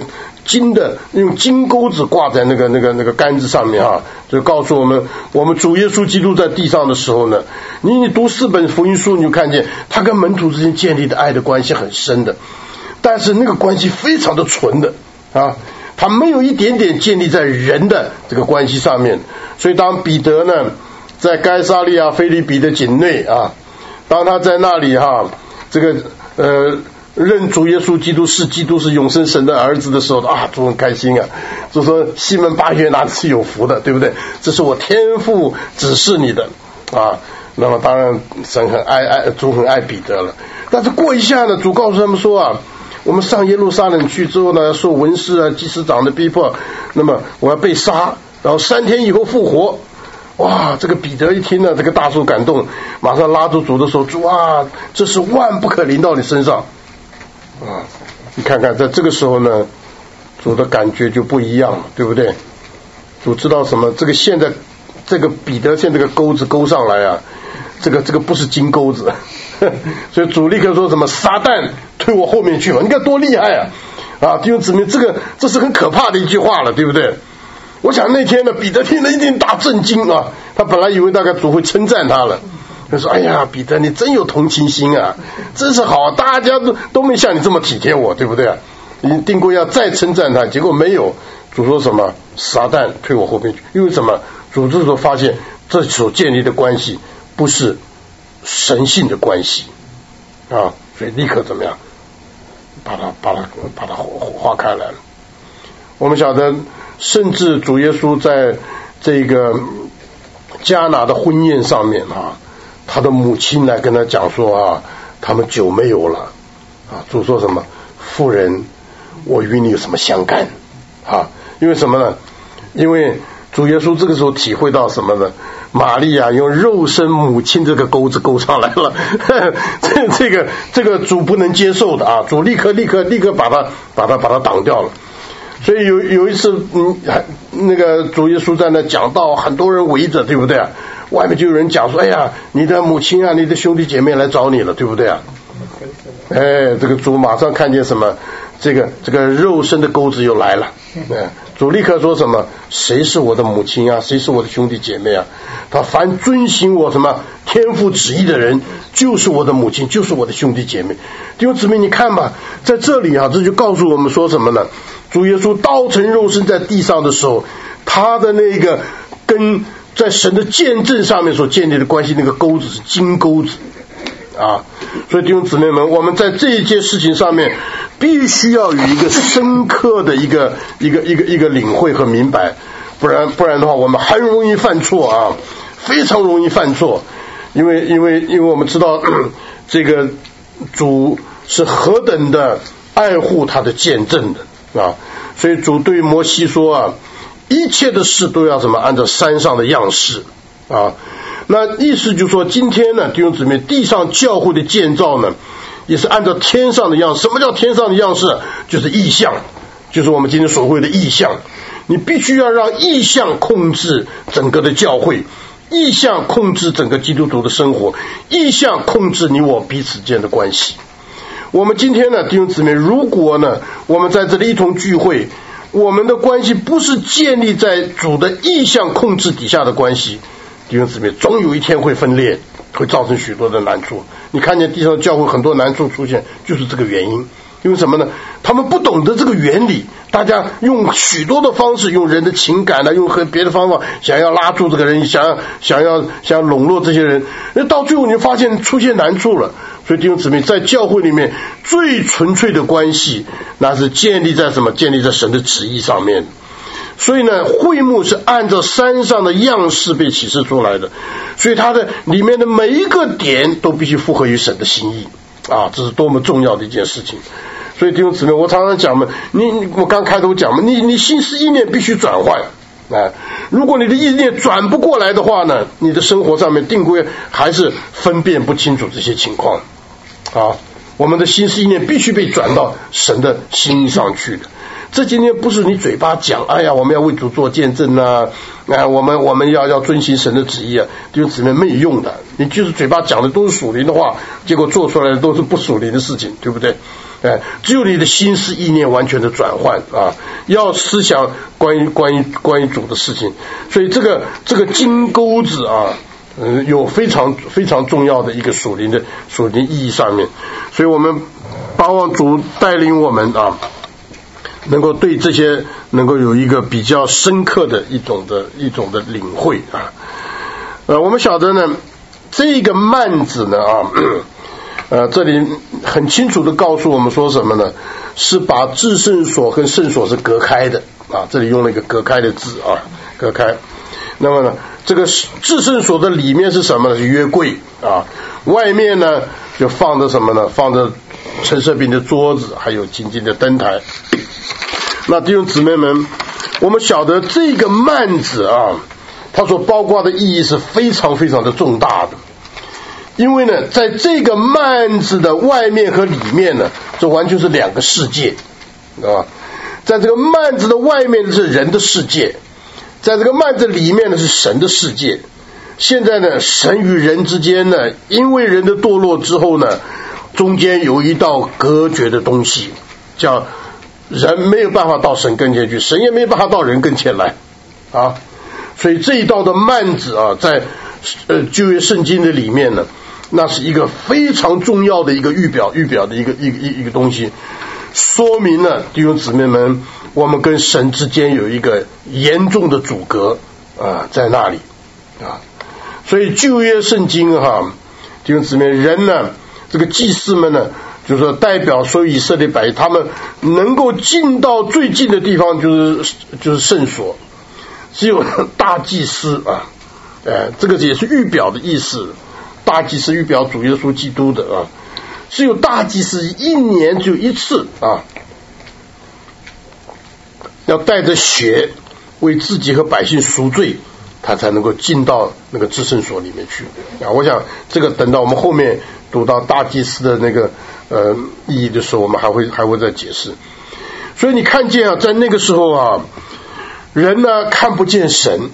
金的用金钩子挂在那个那个那个杆子上面啊，就告诉我们，我们主耶稣基督在地上的时候呢，你你读四本福音书，你就看见他跟门徒之间建立的爱的关系很深的，但是那个关系非常的纯的啊，他没有一点点建立在人的这个关系上面。所以当彼得呢在该撒利亚腓立比的境内啊，当他在那里哈、啊，这个呃认主耶稣基督是基督是永生神的儿子的时候啊，主很开心啊，就说西门巴约拿是有福的，对不对？这是我天父指示你的啊。那么当然神很爱爱主很爱彼得了，但是过一下呢，主告诉他们说啊，我们上耶路撒冷去之后呢，受文士啊祭司长的逼迫，那么我要被杀，然后三天以后复活。哇，这个彼得一听呢，这个大受感动，马上拉住主的手，主啊，这是万不可临到你身上啊！你看看，在这个时候呢，主的感觉就不一样了，对不对？主知道什么？这个现在这个彼得现在这个钩子勾上来啊，这个这个不是金钩子，所以主立刻说什么撒旦退我后面去吧！你看多厉害啊！啊，弟兄姊妹，这个这是很可怕的一句话了，对不对？我想那天呢，彼得听了一定大震惊啊！他本来以为大概主会称赞他了，他说：“哎呀，彼得，你真有同情心啊，真是好，大家都都没像你这么体贴我，对不对啊？”你定规要再称赞他，结果没有。主说什么？撒旦退我后面去，因为什么？主这时候发现这所建立的关系不是神性的关系啊，所以立刻怎么样？把它把它把它划开来了。我们晓得，甚至主耶稣在这个迦拿的婚宴上面啊，他的母亲来跟他讲说啊，他们酒没有了啊。主说什么？妇人，我与你有什么相干啊？因为什么呢？因为主耶稣这个时候体会到什么呢？玛利亚用肉身母亲这个钩子勾上来了，这这个这个主不能接受的啊！主立刻立刻立刻把它把它把它挡掉了。所以有有一次，嗯，那个主耶稣在那讲道，很多人围着，对不对啊？外面就有人讲说：“哎呀，你的母亲啊，你的兄弟姐妹来找你了，对不对啊？”哎，这个主马上看见什么？这个这个肉身的钩子又来了。哎，主立刻说什么？谁是我的母亲啊？谁是我的兄弟姐妹啊？他凡遵行我什么天父旨意的人，就是我的母亲，就是我的兄弟姐妹。弟兄姊妹，你看吧，在这里啊，这就告诉我们说什么呢？主耶稣道成肉身在地上的时候，他的那个跟在神的见证上面所建立的关系，那个钩子是金钩子啊。所以弟兄姊妹们，我们在这一件事情上面必须要有一个深刻的一个一个一个一个领会和明白，不然不然的话，我们很容易犯错啊，非常容易犯错。因为因为因为我们知道这个主是何等的爱护他的见证的啊，所以主对摩西说啊，一切的事都要怎么按照山上的样式啊。那意思就是说，今天呢，弟兄姊妹，地上教会的建造呢，也是按照天上的样式。什么叫天上的样式？就是意象，就是我们今天所谓的意象。你必须要让意象控制整个的教会，意象控制整个基督徒的生活，意象控制你我彼此间的关系。我们今天呢，弟兄姊妹，如果呢，我们在这里一同聚会，我们的关系不是建立在主的意象控制底下的关系，弟兄姊妹，总有一天会分裂，会造成许多的难处。你看见地上教会很多难处出现，就是这个原因。因为什么呢？他们不懂得这个原理，大家用许多的方式，用人的情感呢，用和别的方法，想要拉住这个人，想要想要想要笼络这些人，那到最后你就发现出现难处了。所以弟兄姊妹，在教会里面最纯粹的关系，那是建立在什么？建立在神的旨意上面。所以呢，会幕是按照山上的样式被启示出来的，所以它的里面的每一个点都必须符合于神的心意啊，这是多么重要的一件事情。所以弟兄姊妹，我常常讲嘛，你我刚开头讲嘛，你你心思意念必须转换啊。如果你的意念转不过来的话呢，你的生活上面定规还是分辨不清楚这些情况啊。我们的心思意念必须被转到神的心意上去的。这今天不是你嘴巴讲，哎呀，我们要为主做见证啊，啊，我们我们要要遵行神的旨意啊，弟兄姊妹，没有用的。你就是嘴巴讲的都是属灵的话，结果做出来的都是不属灵的事情，对不对？ 哎，只有你的心思意念完全的转换啊，要思想关于关于关于主的事情，所以这个这个金钩子啊，嗯，有非常非常重要的一个属灵的属灵意义上面，所以我们盼望主带领我们啊，能够对这些能够有一个比较深刻的一种的一种的领会啊。呃，我们晓得呢，这个幔子呢啊，呃，这里很清楚的告诉我们说什么呢？是把至圣所跟圣所是隔开的啊，这里用了一个隔开的字啊，隔开。那么呢，这个至圣所的里面是什么呢？是约柜啊，外面呢就放着什么呢？放着陈设饼的桌子，还有金金的灯台。那弟兄姊妹们，我们晓得这个幔子啊，它所包括的意义是非常非常的重大的，因为呢，在这个幔子的外面和里面呢，这完全是两个世界啊。在这个幔子的外面的是人的世界，在这个幔子里面呢是神的世界。现在呢，神与人之间呢，因为人的堕落之后呢，中间有一道隔绝的东西，叫人没有办法到神跟前去，神也没有办法到人跟前来啊。所以这一道的幔子啊，在呃旧约圣经的里面呢，那是一个非常重要的一个预表预表的一个一个一个东西，说明了弟兄姊妹们，我们跟神之间有一个严重的阻隔啊，在那里啊。所以旧约圣经哈，弟兄姊妹，人呢，这个祭司们呢，就是说代表所有以色列百姓，他们能够进到最近的地方，就是就是圣所，只有大祭司啊，呃，这个也是预表的意思。大祭司预表主耶稣基督的啊，只有大祭司一年只有一次啊，要带着血为自己和百姓赎罪，他才能够进到那个至圣所里面去啊。我想这个等到我们后面读到大祭司的那个呃意义的时候，我们还会还会再解释。所以你看见啊，在那个时候啊，人呢看不见神，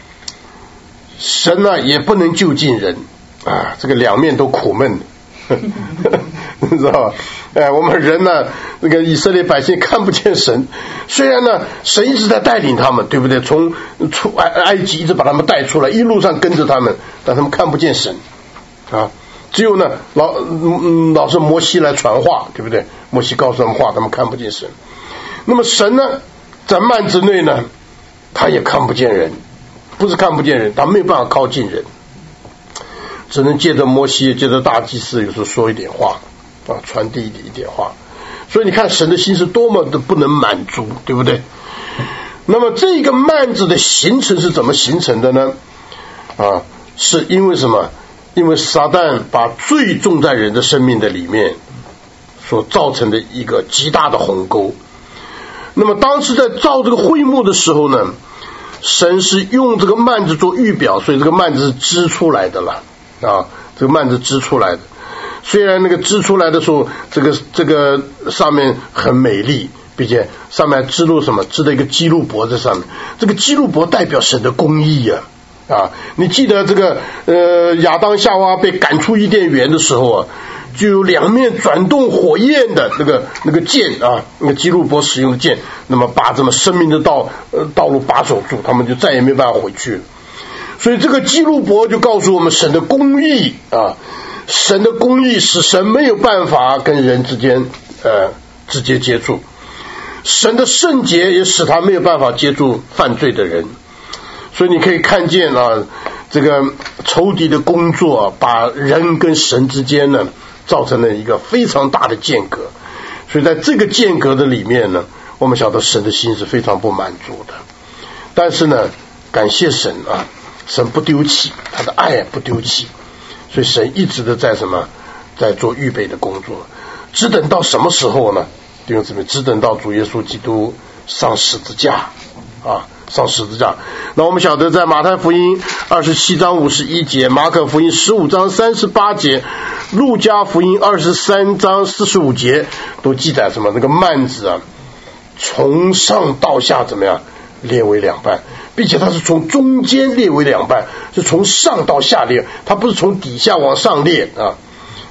神呢也不能就近人啊，这个两面都苦闷你知道吧？哎，我们人呢，那个以色列百姓看不见神，虽然呢，神一直在带领他们，对不对？从出埃埃及一直把他们带出来，一路上跟着他们，但他们看不见神啊。只有呢，老嗯老是摩西来传话，对不对？摩西告诉他们话，他们看不见神。那么神呢，在幔子内呢，他也看不见人，不是看不见人，他没有办法靠近人。只能借着摩西，借着大祭司，有时候说一点话啊，传递一点一点话。所以你看神的心是多么的不能满足，对不对？那么这个幔子的形成是怎么形成的呢？啊，是因为什么？因为撒旦把罪种在人的生命的里面所造成的一个极大的鸿沟。那么当时在造这个会幕的时候呢，神是用这个幔子做预表，所以这个幔子是织出来的了。啊，这个幔子织出来的，虽然那个织出来的时候，这个这个上面很美丽，并且上面织入什么？织了一个基路伯在上面。这个基路伯代表神的公义啊！啊，你记得这个呃亚当夏娃被赶出伊甸园的时候啊，就有两面转动火焰的那个那个剑啊，那个基路伯使用的剑，那么把这么生命的道呃道路把守住，他们就再也没办法回去了。所以这个基路伯就告诉我们神的公义啊，神的公义使神没有办法跟人之间呃直接接触，神的圣洁也使他没有办法接触犯罪的人。所以你可以看见啊，这个仇敌的工作啊，把人跟神之间呢造成了一个非常大的间隔。所以在这个间隔的里面呢，我们晓得神的心是非常不满足的。但是呢，感谢神啊，神不丢弃，他的爱不丢弃，所以神一直的在什么，在做预备的工作，只等到什么时候呢？弟兄姊妹，只等到主耶稣基督上十字架啊，上十字架。那我们晓得，在马太福音二十七章五十一节，马可福音十五章三十八节，路加福音二十三章四十五节，都记载什么？那个幔子啊，从上到下怎么样裂为两半，并且它是从中间裂为两半，是从上到下裂，它不是从底下往上裂啊。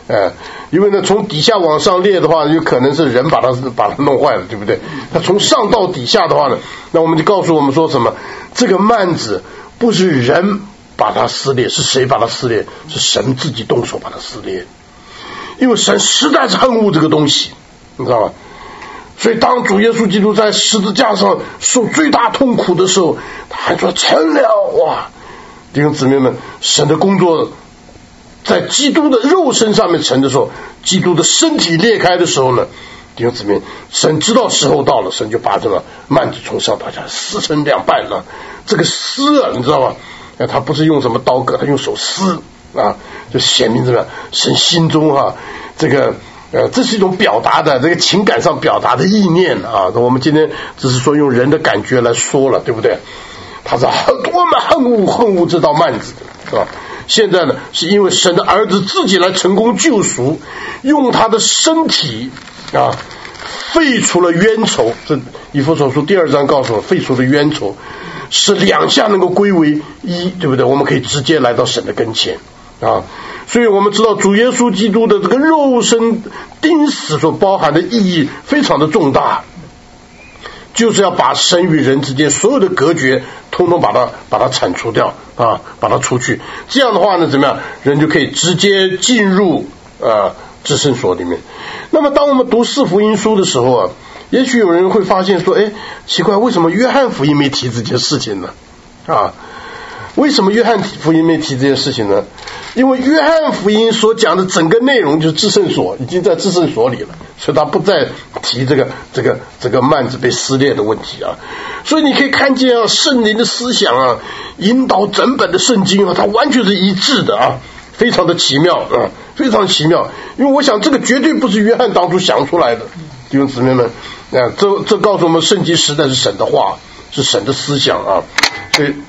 哎，因为呢，从底下往上列的话，有可能是人把它把它弄坏了，对不对？它从上到底下的话呢，那我们就告诉我们说什么？这个幔子不是人把它撕裂，是谁把它撕裂？是神自己动手把它撕裂。因为神实在是恨恶这个东西，你知道吧？所以当主耶稣基督在十字架上受最大痛苦的时候，他还说成了。哇，弟兄姊妹们，神的工作在基督的肉身上面成的时候，基督的身体裂开的时候呢，弟兄姊妹，神知道时候到了，神就把这个幔子从上到下撕成两半了。这个撕啊，你知道吧？他不是用什么刀割，他用手撕啊，就显明这个神心中哈、啊、这个呃，这是一种表达的这个情感上表达的意念啊。我们今天只是说用人的感觉来说了，对不对？他是多么恨恶恨恶这道幔子的，是吧？现在呢，是因为神的儿子自己来成功救赎，用他的身体啊废除了冤仇。这以弗所书第二章告诉我，废除了冤仇，使两下能够归为一，对不对？我们可以直接来到神的跟前啊。所以我们知道主耶稣基督的这个肉身钉死所包含的意义非常的重大，就是要把神与人之间所有的隔绝通通把它把它铲除掉啊，把它除去。这样的话呢，怎么样，人就可以直接进入呃至圣所里面。那么当我们读四福音书的时候啊，也许有人会发现说，哎，奇怪，为什么约翰福音没提这件事情呢？啊，为什么约翰福音没提这件事情呢？因为约翰福音所讲的整个内容就是至圣所，已经在至圣所里了，所以他不再提这个这个这个幔子被撕裂的问题啊。所以你可以看见啊，圣灵的思想啊，引导整本的圣经啊，它完全是一致的啊，非常的奇妙啊，非常奇妙。因为我想这个绝对不是约翰当初想出来的，弟兄姊妹们啊，这这告诉我们圣经实在是神的话，是神的思想啊，所以。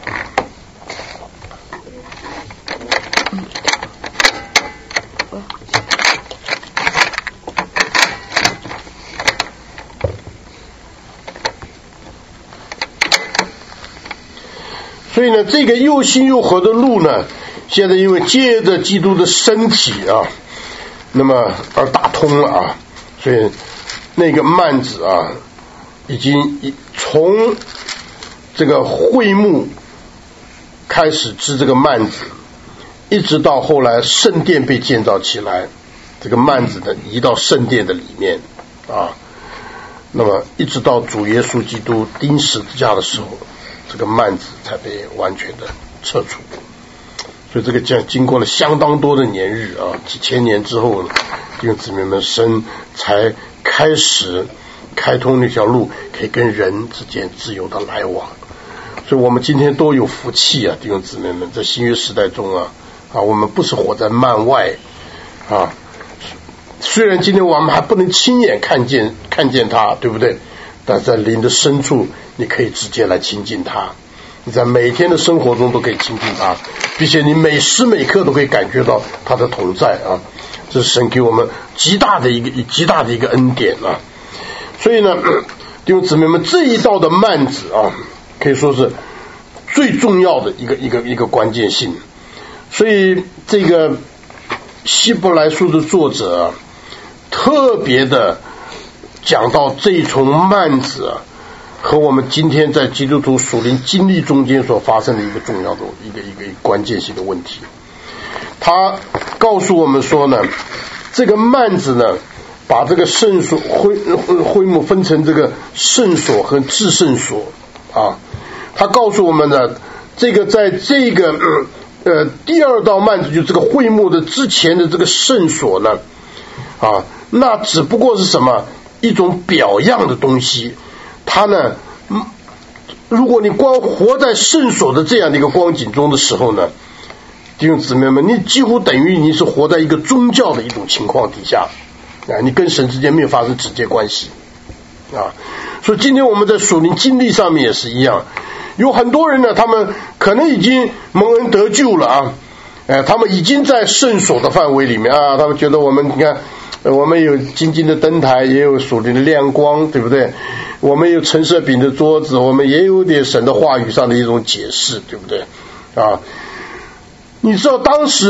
所以呢，这个又新又活的路呢，现在因为借着基督的身体啊，那么而打通了啊，所以那个幔子啊，已经从这个会幕开始织这个幔子，一直到后来圣殿被建造起来，这个幔子呢移到圣殿的里面啊，那么一直到主耶稣基督钉十字架的时候，这个幔子才被完全的撤除。所以这个经经过了相当多的年日啊，几千年之后呢，弟兄姊妹们，神才开始开通那条路，可以跟人之间自由的来往。所以我们今天都有福气啊，弟兄姊妹们，在新约时代中啊啊，我们不是活在幔外啊。虽然今天我们还不能亲眼看见看见他，对不对？但在灵的深处，你可以直接来亲近他。你在每天的生活中都可以亲近他，并且你每时每刻都可以感觉到他的同在啊！这是神给我们极大的一个极大的一个恩典啊！所以呢，弟兄姊妹们，这一道的幔子啊，可以说是最重要的一个一个一个关键性。所以这个希伯来书的作者啊，特别的讲到这一重幔子啊，和我们今天在基督徒属灵经历中间所发生的一个重要的一个一个关键性的问题。他告诉我们说呢，这个幔子呢，把这个圣所会会幕分成这个圣所和至圣所啊。他告诉我们呢，这个在这个呃呃第二道幔子，就这个会幕的之前的这个圣所呢啊，那只不过是什么一种表样的东西。他呢，如果你光活在圣所的这样的一个光景中的时候呢，弟兄姊妹们，你几乎等于你是活在一个宗教的一种情况底下啊，你跟神之间没有发生直接关系啊。所以今天我们在属灵经历上面也是一样，有很多人呢，他们可能已经蒙恩得救了啊，哎，他们已经在圣所的范围里面啊，他们觉得我们你看。我们有金金的灯台，也有属灵的亮光，对不对？我们有陈设饼的桌子，我们也有点神的话语上的一种解释，对不对啊？你知道当时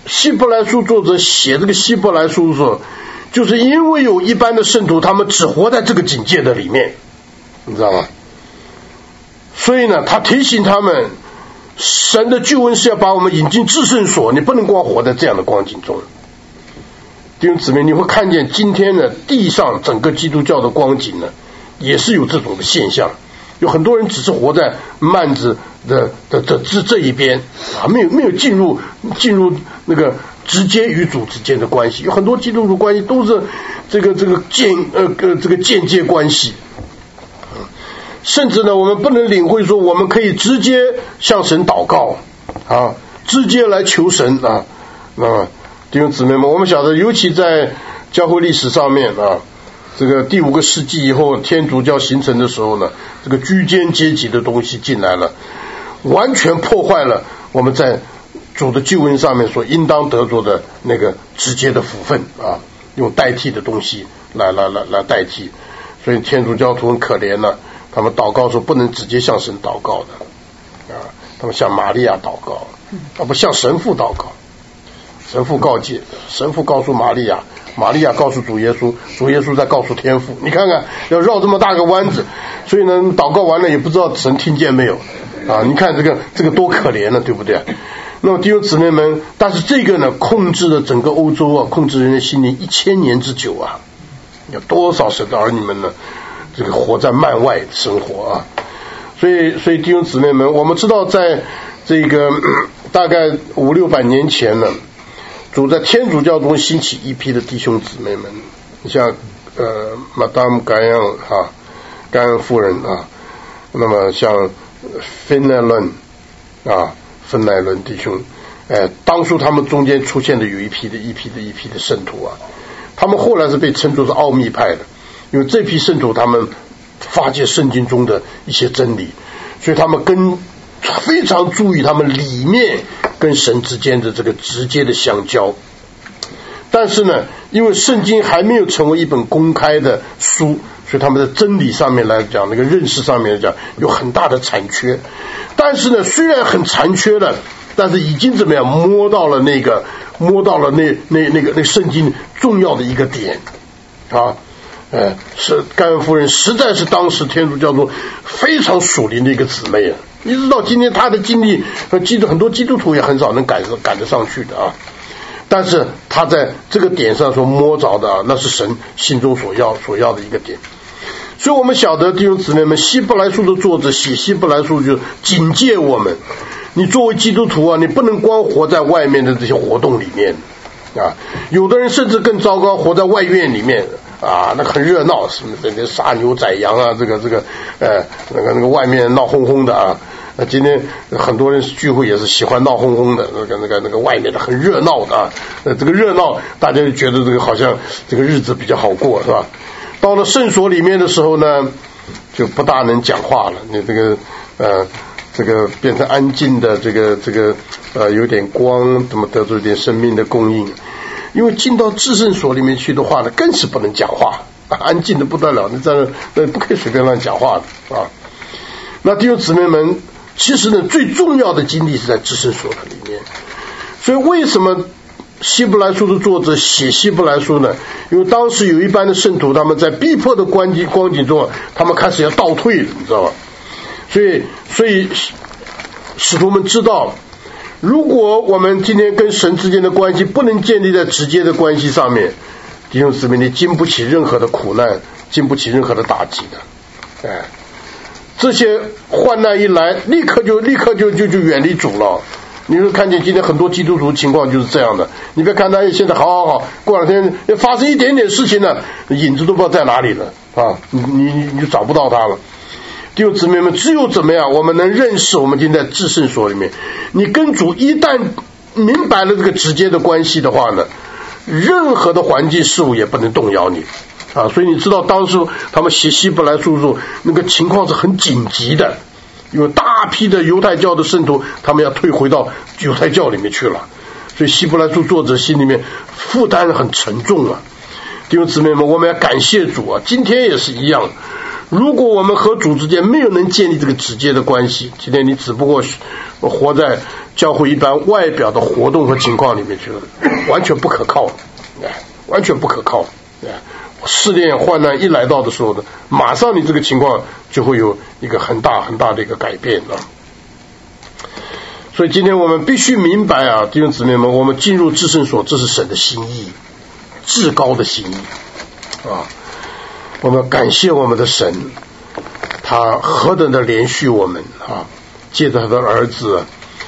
希伯来书作者写这个希伯来书的时候，就是因为有一般的圣徒他们只活在这个境界的里面，你知道吗？所以呢他提醒他们，神的救恩是要把我们引进至圣所，你不能光活在这样的光景中。弟兄姊妹，你会看见今天呢地上整个基督教的光景呢也是有这种的现象，有很多人只是活在幔子的的的这这一边啊，没有没有进入进入那个直接与主之间的关系。有很多基督徒关系都是这个这个间呃呃这个间接关系，甚至呢我们不能领会说我们可以直接向神祷告啊，直接来求神啊。那弟兄姊妹们，我们晓得尤其在教会历史上面啊，这个第五个世纪以后天主教形成的时候呢，这个居间阶级的东西进来了，完全破坏了我们在主的救恩上面所应当得着的那个直接的福分啊，用代替的东西来来来来代替。所以天主教徒很可怜呢、啊，他们祷告的时候不能直接向神祷告的啊，他们向玛利亚祷告，啊不向神父祷告。神父告诫，神父告诉玛利亚，玛利亚告诉主耶稣，主耶稣再告诉天父。你看看，要绕这么大个弯子，所以呢，祷告完了也不知道神听见没有啊？你看这个这个多可怜了，对不对？那么弟兄姊妹们，但是这个呢，控制了整个欧洲啊，控制人的心灵一千年之久啊！有多少神的儿女们呢？这个活在幔外生活啊！所以，所以弟兄姊妹们，我们知道，在这个、呃、大概五六百年前呢。主在天主教中兴起一批的弟兄姊妹们，你像呃马达姆甘恩哈甘恩夫人啊，那么像芬奈伦啊芬奈伦弟兄，哎，当初他们中间出现的有一批的一批的一批的圣徒啊，他们后来是被称作是奥秘派的，因为这批圣徒他们发现圣经中的一些真理，所以他们跟非常注意他们里面跟神之间的这个直接的相交。但是呢，因为圣经还没有成为一本公开的书，所以他们在真理上面来讲，那个认识上面来讲有很大的残缺。但是呢，虽然很残缺了，但是已经怎么样摸到了那个摸到了那那那个那圣经重要的一个点啊。呃，是甘恩夫人实在是当时天主教中非常属灵的一个姊妹啊，一直到今天她的经历和基督很多基督徒也很少能赶赶得上去的啊。但是她在这个点上所摸着的啊，那是神心中所要所要的一个点。所以我们晓得弟兄姊妹们，希伯来书的作者写希伯来书就警戒我们，你作为基督徒啊，你不能光活在外面的这些活动里面啊，有的人甚至更糟糕，活在外院里面啊，那个很热闹，什么这些杀牛宰羊啊，这个这个呃那个那个外面闹哄哄的啊。那今天很多人聚会也是喜欢闹哄哄的，那个那个那个外面的很热闹的啊，呃这个热闹大家就觉得这个好像这个日子比较好过，是吧？到了圣所里面的时候呢，就不大能讲话了，你这个呃这个变成安静的这个这个呃有点光，怎么得出一点生命的供应？因为进到至圣所里面去的话呢，更是不能讲话，安静的不得了，你在那不可以随便乱讲话的啊。那弟兄姊妹们，其实呢，最重要的经历是在至圣所的里面。所以为什么希伯来书的作者写希伯来书呢？因为当时有一般的圣徒，他们在逼迫的光景光景中，他们开始要倒退了，你知道吧？所以，所以使徒们知道，如果我们今天跟神之间的关系不能建立在直接的关系上面，弟兄姊妹，你经不起任何的苦难，经不起任何的打击的。哎，这些患难一来，立刻就立刻就就就远离主了。你会看见今天很多基督徒情况就是这样的。你别看他现在好好好，过两天发生一点点事情呢，影子都不知道在哪里了啊！你你你就找不到他了。弟兄姊妹们，只有怎么样，我们能认识我们今天在至圣所里面，你跟主一旦明白了这个直接的关系的话呢，任何的环境事物也不能动摇你啊！所以你知道当时他们写希伯来书的时候，那个情况是很紧急的。有大批的犹太教的圣徒，他们要退回到犹太教里面去了，所以希伯来书作者心里面负担很沉重啊。弟兄姊妹们，我们要感谢主啊！今天也是一样，如果我们和主之间没有能建立这个直接的关系，今天你只不过活在教会一般外表的活动和情况里面去了，完全不可靠，完全不可靠。试炼患难一来到的时候呢，马上你这个情况就会有一个很大很大的一个改变啊。所以今天我们必须明白啊，弟兄姊妹们，我们进入至圣所，这是神的心意，至高的心意啊。我们感谢我们的神，他何等的连续我们啊，借着他的儿子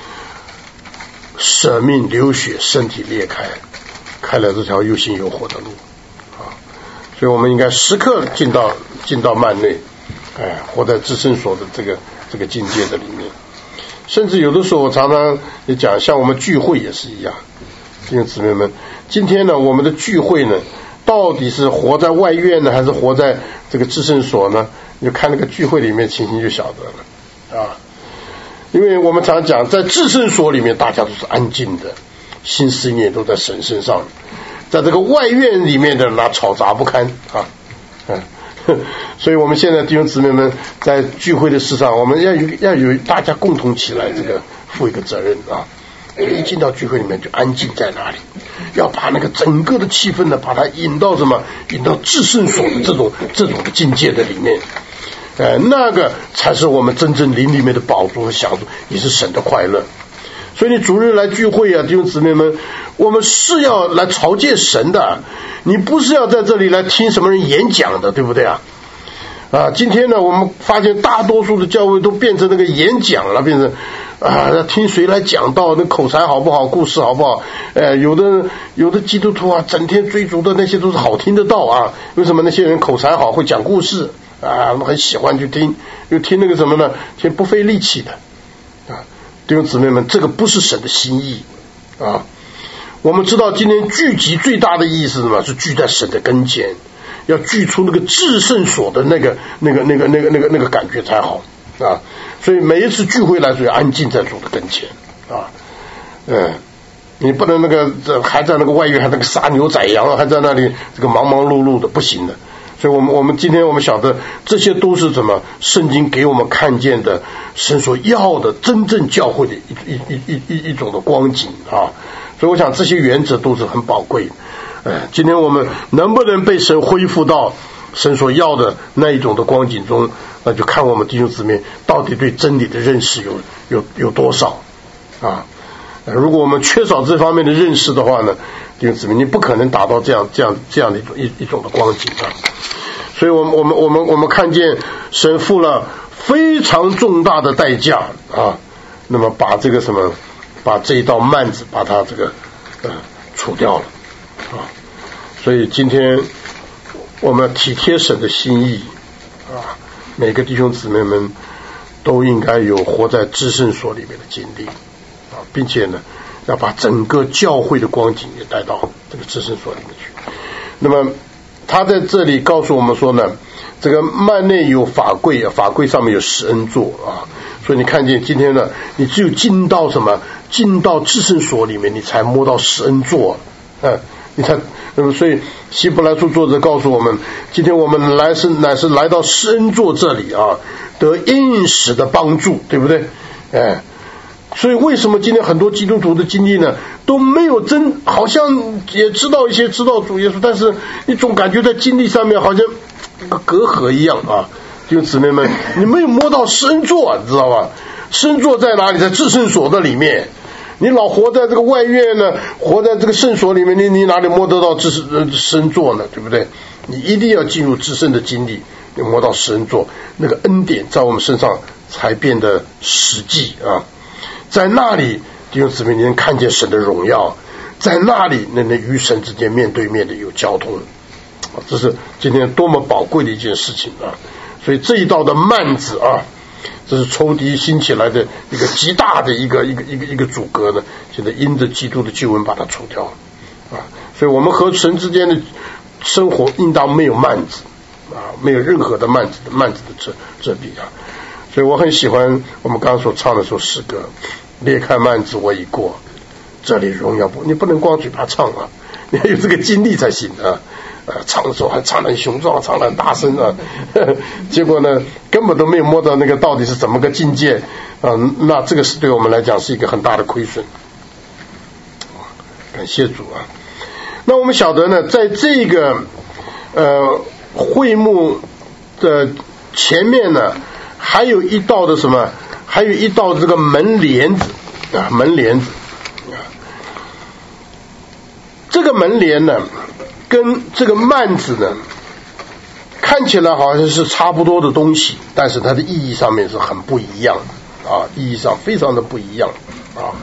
舍命流血，身体裂开，开了这条又新又活的路啊。所以我们应该时刻进到进到幔内，哎，活在至圣所的这个这个境界的里面。甚至有的时候我常常也讲，像我们聚会也是一样，弟兄姊妹们，今天呢我们的聚会呢，到底是活在外院呢，还是活在这个至圣所呢？你就看那个聚会里面情形就晓得了啊。因为我们常讲，在至圣所里面大家都是安静的，心思念都在神身上，在这个外院里面的那吵杂不堪啊，嗯。所以我们现在弟兄姊妹们在聚会的事上，我们要有要有大家共同起来，这个负一个责任啊！一进到聚会里面就安静在那里，要把那个整个的气氛呢，把它引到什么？引到至圣所的这种这种的境界的里面，呃，那个才是我们真正灵里面的宝珠和享受，也是神的快乐。所以你主日来聚会啊，弟兄姊妹们，我们是要来朝见神的，你不是要在这里来听什么人演讲的，对不对啊？啊，今天呢，我们发现大多数的教会都变成那个演讲了，变成啊，听谁来讲道，那口才好不好，故事好不好？呃，有的有的基督徒啊，整天追逐的那些都是好听的道啊。为什么那些人口才好，会讲故事啊？我们很喜欢去听，又听那个什么呢？听不费力气的啊。弟兄姊妹们，这个不是神的心意啊！我们知道今天聚集最大的意义是什么？是聚在神的跟前，要聚出那个至圣所的那个、那个、那个、那个、那个、那个感觉才好啊！所以每一次聚会来说，要安静在主的跟前啊，嗯，你不能那个还在那个外院，还那个杀牛宰羊，还在那里这个忙忙碌碌的，不行的。所以我们我们今天我们晓得，这些都是什么？圣经给我们看见的神所要的真正教会的一一一一一种的光景啊！所以我想这些原则都是很宝贵的。呃，今天我们能不能被神恢复到神所要的那一种的光景中，那就看我们弟兄姊妹到底对真理的认识有有有多少啊！如果我们缺少这方面的认识的话呢，弟兄姊妹，你不可能达到这样这样这样的一种一一种的光景啊！所以我们我们我们我们看见神付了非常重大的代价啊，那么把这个什么，把这一道幔子把它这个呃除掉了啊！所以今天我们体贴神的心意啊，每个弟兄姊妹们都应该有活在至圣所里面的经历啊，并且呢，要把整个教会的光景也带到这个至圣所里面去。那么他在这里告诉我们说呢，这个幔内有法柜，法柜上面有施恩座啊，所以你看见今天呢，你只有进到什么，进到至圣所里面，你才摸到施恩座，嗯、啊，你才，那么所以希伯来书作者告诉我们，今天我们来是乃是来到施恩座这里啊，得应许的帮助，对不对？哎。所以为什么今天很多基督徒的经历呢，都没有真，好像也知道一些知道主耶稣，但是你总感觉在经历上面好像隔阂一样啊！弟兄姊妹们，你没有摸到施恩座，你知道吧？施恩座在哪里？在至圣所的里面。你老活在这个外院呢，活在这个圣所里面，你你哪里摸得到至施恩座呢？对不对？你一定要进入至圣的经历，你摸到施恩座，那个恩典在我们身上才变得实际啊！在那里，弟兄姊妹，你能看见神的荣耀，在那里，能能与神之间面对面的有交通，这是今天多么宝贵的一件事情啊！所以这一道的幔子啊，这是仇敌兴起来的一个极大的一个一个一个一个阻隔呢，现在因着基督的救恩把它除掉啊！所以我们和神之间的生活应当没有幔子啊，没有任何的幔子的幔子的遮遮蔽啊！所以我很喜欢我们刚刚所唱的这首诗歌，裂开幔子我已过，这里荣耀不，你不能光嘴巴唱啊，你要有这个经历才行啊！呃，唱的时候还唱得很雄壮，唱得很大声啊，呵呵，结果呢，根本都没有摸到那个到底是怎么个境界， 嗯，那这个是对我们来讲是一个很大的亏损。感谢主啊！那我们晓得呢，在这个呃会幕的前面呢，还有一道的什么？还有一道这个门帘子啊，门帘子啊。这个门帘呢，跟这个幔子呢，看起来好像是差不多的东西，但是它的意义上面是很不一样的啊，意义上非常的不一样啊。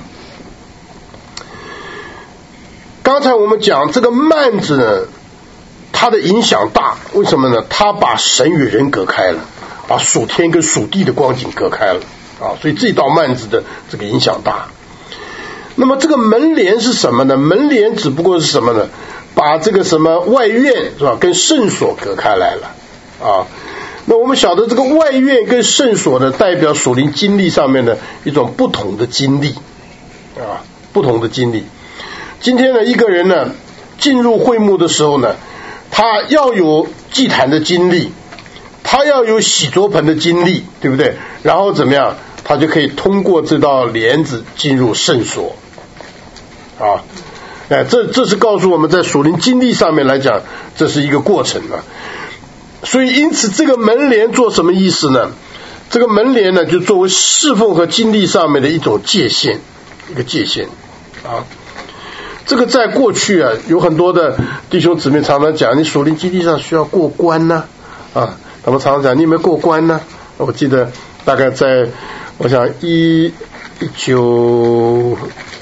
刚才我们讲这个幔子呢，它的影响大，为什么呢？它把神与人隔开了，把属天跟属地的光景隔开了啊，所以这道幔子的这个影响大。那么这个门帘是什么呢？门帘只不过是什么呢？把这个什么外院是吧，跟圣所隔开来了啊。那我们晓得这个外院跟圣所呢，代表属灵经历上面的一种不同的经历啊，不同的经历。今天呢，一个人呢进入会幕的时候呢，他要有祭坛的经历，他要有洗濯盆的经历，对不对？然后怎么样，他就可以通过这道帘子进入圣所啊。哎，这这是告诉我们在属灵经历上面来讲，这是一个过程啊。所以因此这个门帘做什么意思呢？这个门帘呢，就作为侍奉和经历上面的一种界限，一个界限啊。这个在过去啊，有很多的弟兄姊妹常常讲，你属灵经历上需要过关呢 啊, 啊，他们常常讲你有没有过关呢？我记得大概在我想一一九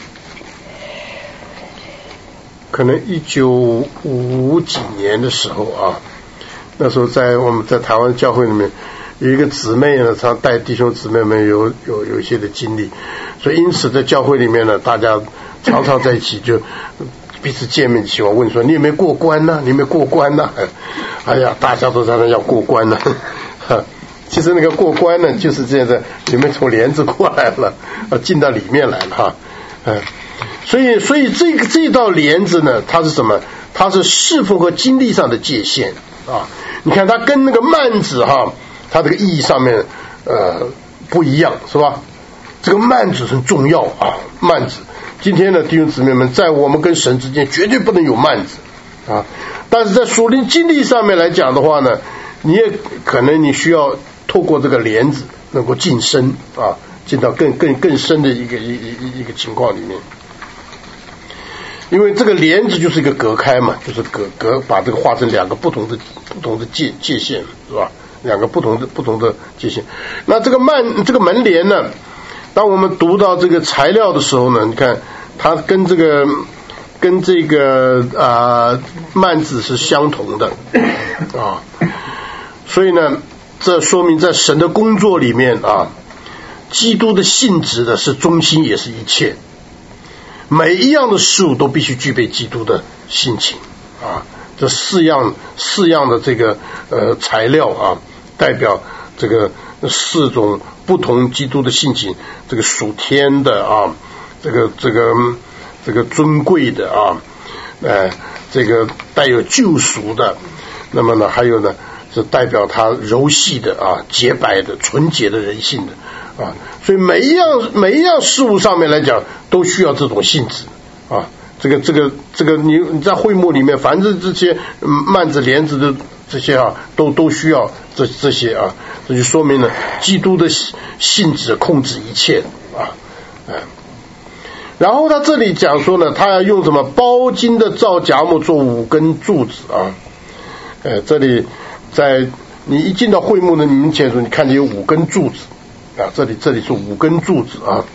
可能一九五几年的时候啊，那时候在我们在台湾教会里面有一个姊妹呢，常带弟兄姊妹们有有有一些的经历，所以因此在教会里面呢，大家常常在一起就彼此见面，喜欢问说你有没有过关呢？你有没有过关呢？哎呀，大家都常常要过关呢。其实那个过关呢，就是这样的，你们从帘子过来了，进到里面来了哈。嗯，所以所以这个这道帘子呢，它是什么？它是侍奉和经历上的界限啊。你看它跟那个幔子哈，它这个意义上面呃不一样，是吧？这个幔子很重要啊，幔子。今天的弟兄姊妹们，在我们跟神之间绝对不能有幔子啊。但是在属灵经历上面来讲的话呢，你也可能你需要透过这个帘子能够晋升啊，进到更更更深的一个一一一个情况里面。因为这个帘子就是一个隔开嘛，就是隔隔把这个划成两个不同的不同的界界限，是吧？两个不同的不同的界限。那这个幔这个门帘呢，当我们读到这个材料的时候呢，你看它跟这个跟这个啊幔子是相同的啊，所以呢，这说明在神的工作里面啊，基督的性质的是中心，也是一切。每一样的事物都必须具备基督的性情啊，这四样四样的这个呃材料啊，代表这个四种不同基督的性情，这个属天的啊，这个这个这个尊贵的啊，呃，这个带有救赎的，那么呢，还有呢是代表他柔细的啊，洁白的、纯洁的人性的。啊，所以每一样每一样事物上面来讲，都需要这种性质啊。这个这个这个，你你在会幕里面，凡是这些幔子帘子的这些啊，都都需要这这些啊。这就说明了基督的性质控制一切啊。嗯。然后他这里讲说呢，他要用什么包金的皂荚木做五根柱子啊。呃，这里在你一进到会幕的你们前头，你看见有五根柱子。啊，这里这里是五根柱子啊。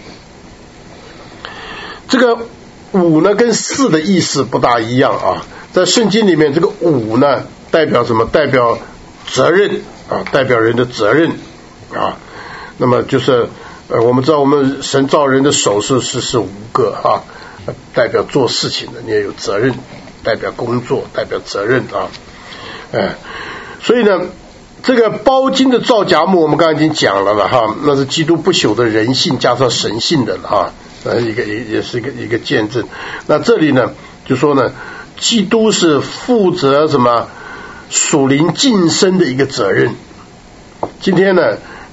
这个五呢跟四的意思不大一样啊，在圣经里面这个五呢代表什么？代表责任啊，代表人的责任啊。那么就是呃，我们知道我们神造人的手是是是五个啊，代表做事情的，你也有责任，代表工作，代表责任啊。哎，所以呢。这个包金的皂荚木，我们刚才已经讲了了哈，那是基督不朽的人性加上神性的哈，呃，一个也也是一个一个见证。那这里呢，就说呢，基督是负责什么属灵晋升的一个责任。今天呢，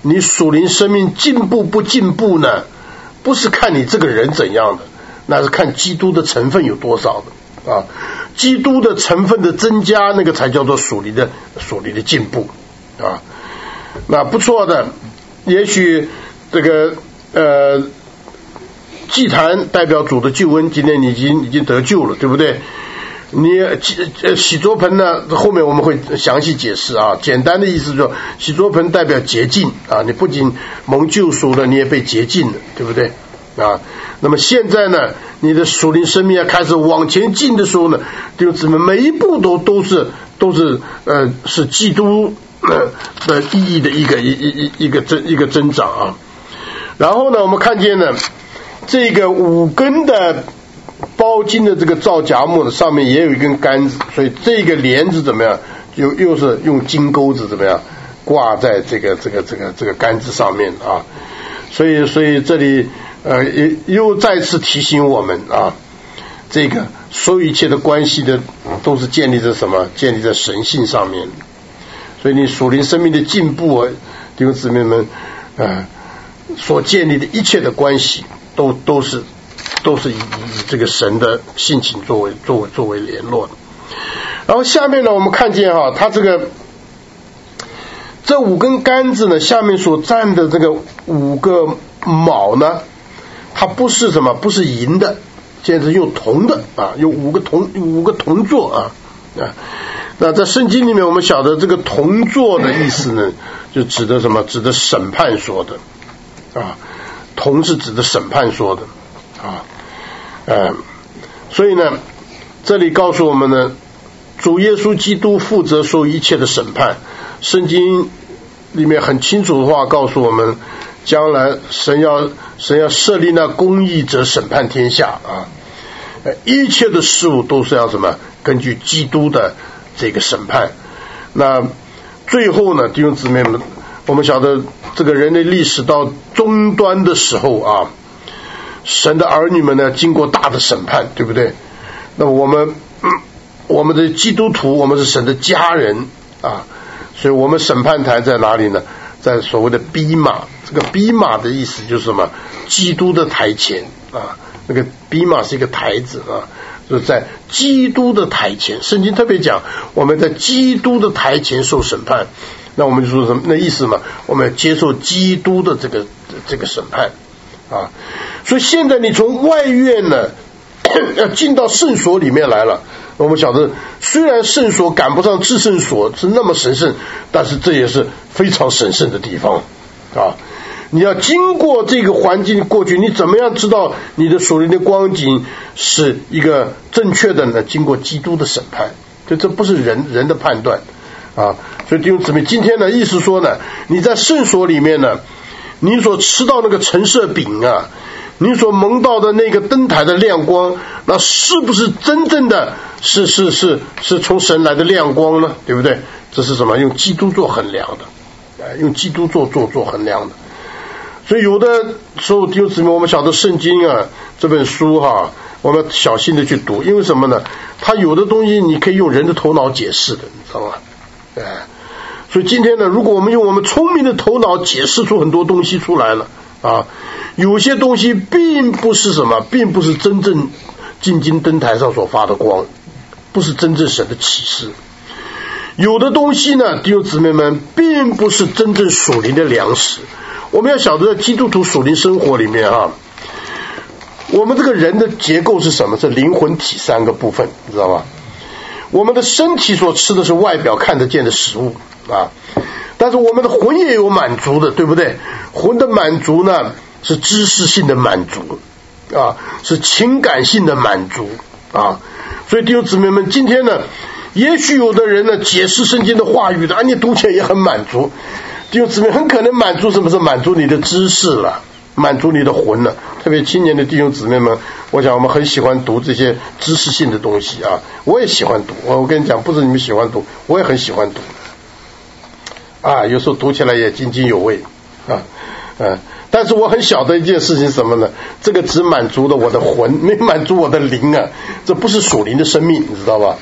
你属灵生命进步不进步呢，不是看你这个人怎样的，那是看基督的成分有多少的啊。基督的成分的增加，那个才叫做属灵的属灵的进步啊。那不错的，也许这个呃祭坛代表主的救恩，今天你已经已经得救了，对不对？你洗濯盆呢，后面我们会详细解释啊。简单的意思说，洗濯盆代表洁净啊，你不仅蒙救赎了，你也被洁净了，对不对啊？那么现在呢，你的属灵生命要开始往前进的时候呢，弟兄姊妹，每一步都都是都是呃是基督呃的意义的一个一一一个增一个增长啊。然后呢，我们看见呢，这个五根的包金的这个皂荚木呢，上面也有一根杆子，所以这个帘子怎么样？又又是用金钩子怎么样挂在这个这个这个这个杆子上面啊？所以所以这里呃也又再次提醒我们啊，这个所有一切的关系的都是建立在什么？建立在神性上面。所以你属灵生命的进步啊，弟兄姊妹们，呃，所建立的一切的关系都都是。都是以以这个神的性情作为作为作为联络的。然后下面呢，我们看见哈，它这个这五根杆子呢，下面所站的这个五个卯呢，它不是什么，不是银的，现在是用铜的啊，用五个铜五个铜座啊啊。那在圣经里面，我们晓得这个铜座的意思呢，就指的什么？指的审判说的啊，铜是指的审判说的。啊，呃，所以呢，这里告诉我们呢，主耶稣基督负责所有一切的审判。圣经里面很清楚的话告诉我们，将来神要神要设立那公义者审判天下啊，呃，一切的事物都是要什么？根据基督的这个审判。那最后呢，弟兄姊妹们，我们晓得这个人类历史到终端的时候啊。神的儿女们呢，经过大的审判，对不对？那么我们、嗯、我们的基督徒，我们是神的家人啊，所以我们审判台在哪里呢？在所谓的逼马。这个逼马的意思就是什么？基督的台前啊，那个逼马是一个台子啊，就是在基督的台前。圣经特别讲，我们在基督的台前受审判。那我们就说什么？那意思嘛，我们接受基督的这个这个审判。啊，所以现在你从外院呢要进到圣所里面来了。我们晓得，虽然圣所赶不上至圣所是那么神圣，但是这也是非常神圣的地方啊。你要经过这个环境过去，你怎么样知道你的属灵的光景是一个正确的呢？经过基督的审判，就这不是人人的判断啊。所以弟兄姊妹，今天呢，意思说呢，你在圣所里面呢。你所吃到那个陈设饼啊，你所蒙到的那个灯台的亮光，那是不是真正的是是是是从神来的亮光呢？对不对？这是什么？用基督做衡量的，哎，用基督做做做衡量的。所以有的时候弟兄姊妹，我们晓得圣经啊这本书哈、啊，我们小心的去读，因为什么呢？它有的东西你可以用人的头脑解释的，你知道吗？哎。所以今天呢，如果我们用我们聪明的头脑解释出很多东西出来了啊，有些东西并不是什么，并不是真正金金灯台上所发的光，不是真正神的启示。有的东西呢，弟兄姊妹们，并不是真正属灵的粮食。我们要晓得，在基督徒属灵生活里面啊，我们这个人的结构是什么？是灵魂体三个部分，你知道吗？我们的身体所吃的是外表看得见的食物啊，但是我们的魂也有满足的，对不对？魂的满足呢，是知识性的满足啊，是情感性的满足啊。所以弟兄姊妹们，今天呢，也许有的人呢解释圣经的话语的，啊，你读起来也很满足。弟兄姊妹，很可能满足什么？是满足你的知识了，满足你的魂了。特别青年的弟兄姊妹们，我想我们很喜欢读这些知识性的东西啊，我也喜欢读。我跟你讲，不是你们喜欢读，我也很喜欢读啊，有时候读起来也津津有味啊，嗯。但是我很晓得一件事情，什么呢？这个只满足了我的魂，没满足我的灵啊，这不是属灵的生命，你知道吧？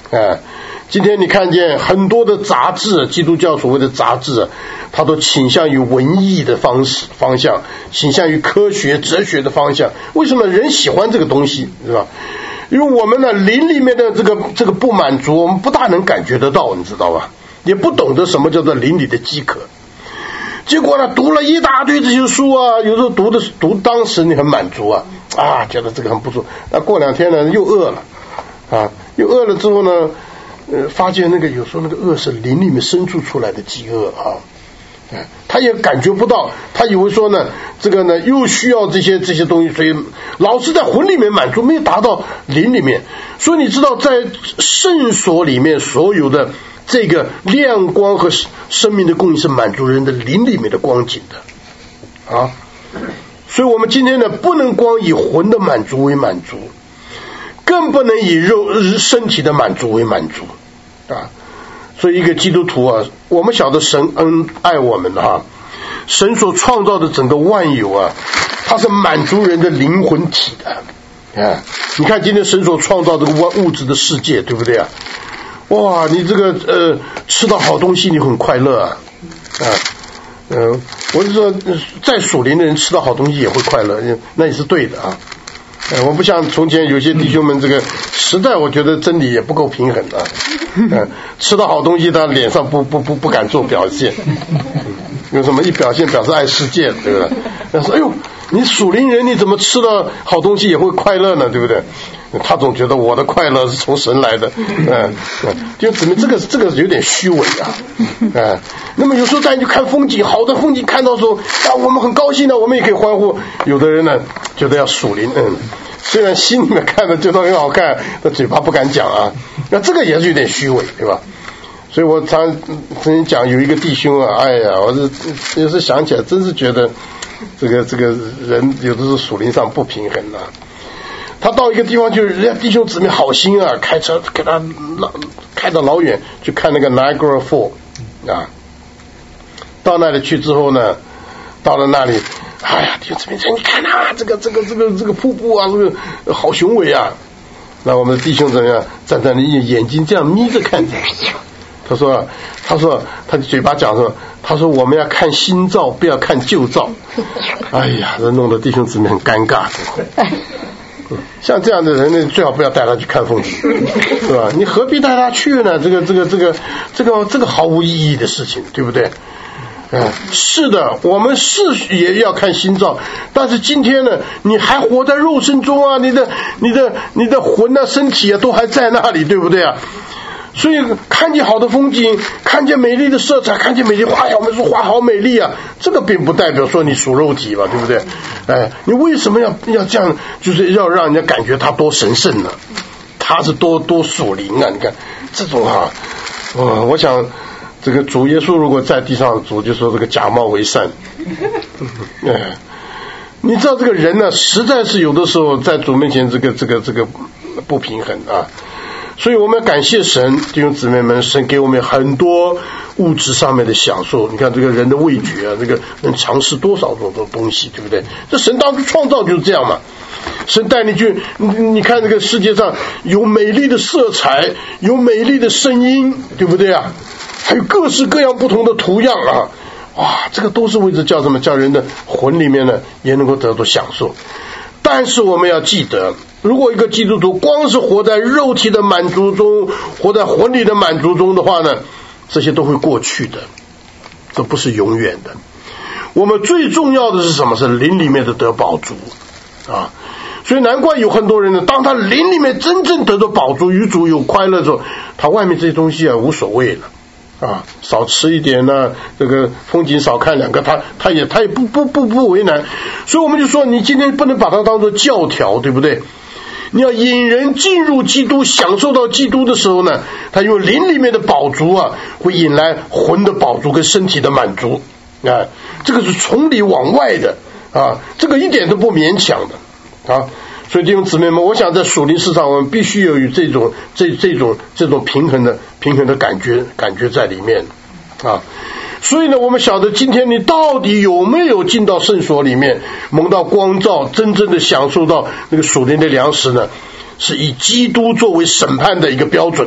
哎，今天你看见很多的杂志，基督教所谓的杂志，它都倾向于文艺的方式方向，倾向于科学哲学的方向。为什么人喜欢这个东西，是吧？因为我们呢灵里面的这个这个不满足，我们不大能感觉得到，你知道吧？也不懂得什么叫做灵里的饥渴。结果呢，读了一大堆这些书啊，有时候读的读当时你很满足啊，啊，觉得这个很不错。那过两天呢，又饿了，啊，又饿了之后呢，呃，发现那个有时候那个饿是灵里面生出出来的饥饿啊，哎，他也感觉不到，他以为说呢，这个呢又需要这些这些东西，所以老是在魂里面满足，没有达到灵里面。所以你知道，在圣所里面所有的这个亮光和生命的供应是满足人的灵里面的光景的啊，所以我们今天呢不能光以魂的满足为满足，更不能以肉身体的满足为满足啊。所以一个基督徒啊，我们晓得神恩爱我们啊，神所创造的整个万有啊，它是满足人的灵魂体的啊。你看今天神所创造这个物质的世界，对不对啊？哇，你这个呃吃到好东西你很快乐啊，啊，嗯、呃，我是说在属灵的人吃到好东西也会快乐，那也是对的啊。呃，我不像从前有些弟兄们这个时代，我觉得真理也不够平衡啊。嗯、呃，吃到好东西他脸上不不不不敢做表现，有什么一表现表示爱世界，对不对？他说哎呦，你属灵人你怎么吃了好东西也会快乐呢，对不对？他总觉得我的快乐是从神来的，嗯、呃，就怎么这个这个有点虚伪啊，嗯、呃，那么有时候带你去看风景，好的风景看到说啊，我们很高兴的，我们也可以欢呼。有的人呢觉得要属灵，嗯，虽然心里面看着觉得很好看，但嘴巴不敢讲啊，那这个也是有点虚伪，对吧？所以我常曾经讲有一个弟兄啊，哎呀，我是有时想起来真是觉得这个这个人有的是属灵上不平衡啊。他到一个地方去，人家弟兄姊妹好心啊，开车给他开到老远去看那个 Niagara Fall 啊。到那里去之后呢，到了那里，哎呀，弟兄姊妹说，你看啊，这个这个这个这个瀑布啊，这个好雄伟啊。那我们的弟兄怎么样？站在那眼睛这样眯着看着。他说，他说，他的嘴巴讲说，他说我们要看新照，不要看旧照。哎呀，这弄得弟兄姊妹很尴尬。像这样的人呢，最好不要带他去看风景，是吧？你何必带他去呢？这个、这个、这个、这个、这个毫无意义的事情，对不对？嗯，是的，我们是也要看心照，但是今天呢，你还活在肉身中啊，你的、你的、你的魂啊、身体啊，都还在那里，对不对啊？所以看见好的风景，看见美丽的色彩，看见美丽花呀，我们说花好美丽啊，这个并不代表说你属肉体吧，对不对？哎，你为什么要要这样？就是要让人家感觉他多神圣呢？他是多多属灵啊！你看这种啊，哦，我想这个主耶稣如果在地上，主就说这个假冒为善。哎，你知道这个人呢，实在是有的时候在主面前这个这个这个不平衡啊。所以我们要感谢神，弟兄姊妹们，神给我们很多物质上面的享受。你看这个人的味觉啊，这个能尝试多少种种东西，对不对？这神当初创造就是这样嘛。神带你去，你你看这个世界上有美丽的色彩，有美丽的声音，对不对啊？还有各式各样不同的图样啊，哇，这个都是为着叫什么？叫人的魂里面呢也能够得到享受。但是我们要记得，如果一个基督徒光是活在肉体的满足中，活在魂里的满足中的话呢，这些都会过去的，都不是永远的。我们最重要的是什么？是灵里面的得饱足啊！所以难怪有很多人呢，当他灵里面真正得到饱足，与主有快乐的时候，他外面这些东西啊无所谓了。啊，少吃一点呢、啊，这个风景少看两个，他他也他也不不不不为难，所以我们就说，你今天不能把它当作教条，对不对？你要引人进入基督，享受到基督的时候呢，他用灵里面的饱足啊，会引来魂的饱足跟身体的满足啊，这个是从里往外的啊，这个一点都不勉强的啊。所以弟兄姊妹们，我想在属灵市场，我们必须有这种这这种这种平衡的平衡的感觉感觉在里面啊。所以呢，我们晓得今天你到底有没有进到圣所里面，蒙到光照，真正的享受到那个属灵的粮食呢？是以基督作为审判的一个标准的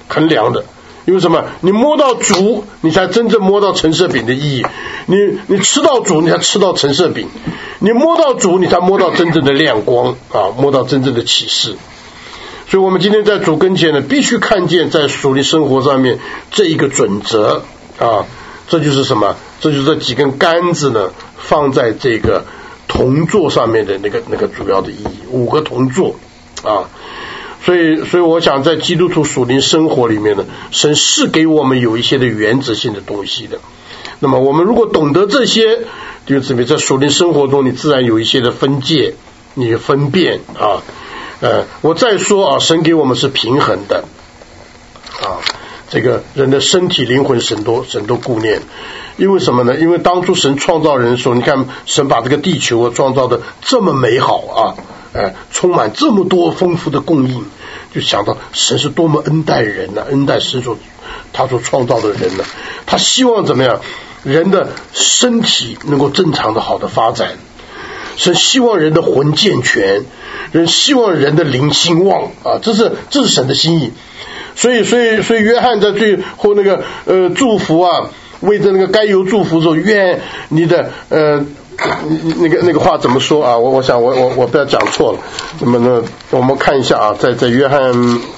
衡量的。因为什么？你摸到主，你才真正摸到陈设饼的意义。你你吃到主，你才吃到陈设饼。你摸到主，你才摸到真正的亮光啊，摸到真正的启示。所以我们今天在主跟前呢，必须看见在属灵生活上面这一个准则啊，这就是什么？这就是这几根杆子呢，放在这个铜座上面的那个那个主要的意义，五个铜座啊。所以，所以我想在基督徒属灵生活里面呢，神是给我们有一些的原则性的东西的。那么我们如果懂得这些，就指明在属灵生活中，你自然有一些的分界，你分辨啊。呃，我再说啊，神给我们是平衡的啊。这个人的身体、灵魂，神都神都顾念。因为什么呢？因为当初神创造人的时候，你看神把这个地球啊创造的这么美好啊。哎，充满这么多丰富的供应，就想到神是多么恩待人呢、啊？恩待神所他所创造的人呢、啊？他希望怎么样？人的身体能够正常的好的发展，神希望人的魂健全，人希望人的灵兴旺啊，这是这是神的心意。所以，所以，所以约翰在最后那个呃祝福啊，为着那个该犹祝福的时候，愿你的呃。那个那个话怎么说啊？我我想我我我不要讲错了。那么呢，我们看一下啊，在在约翰，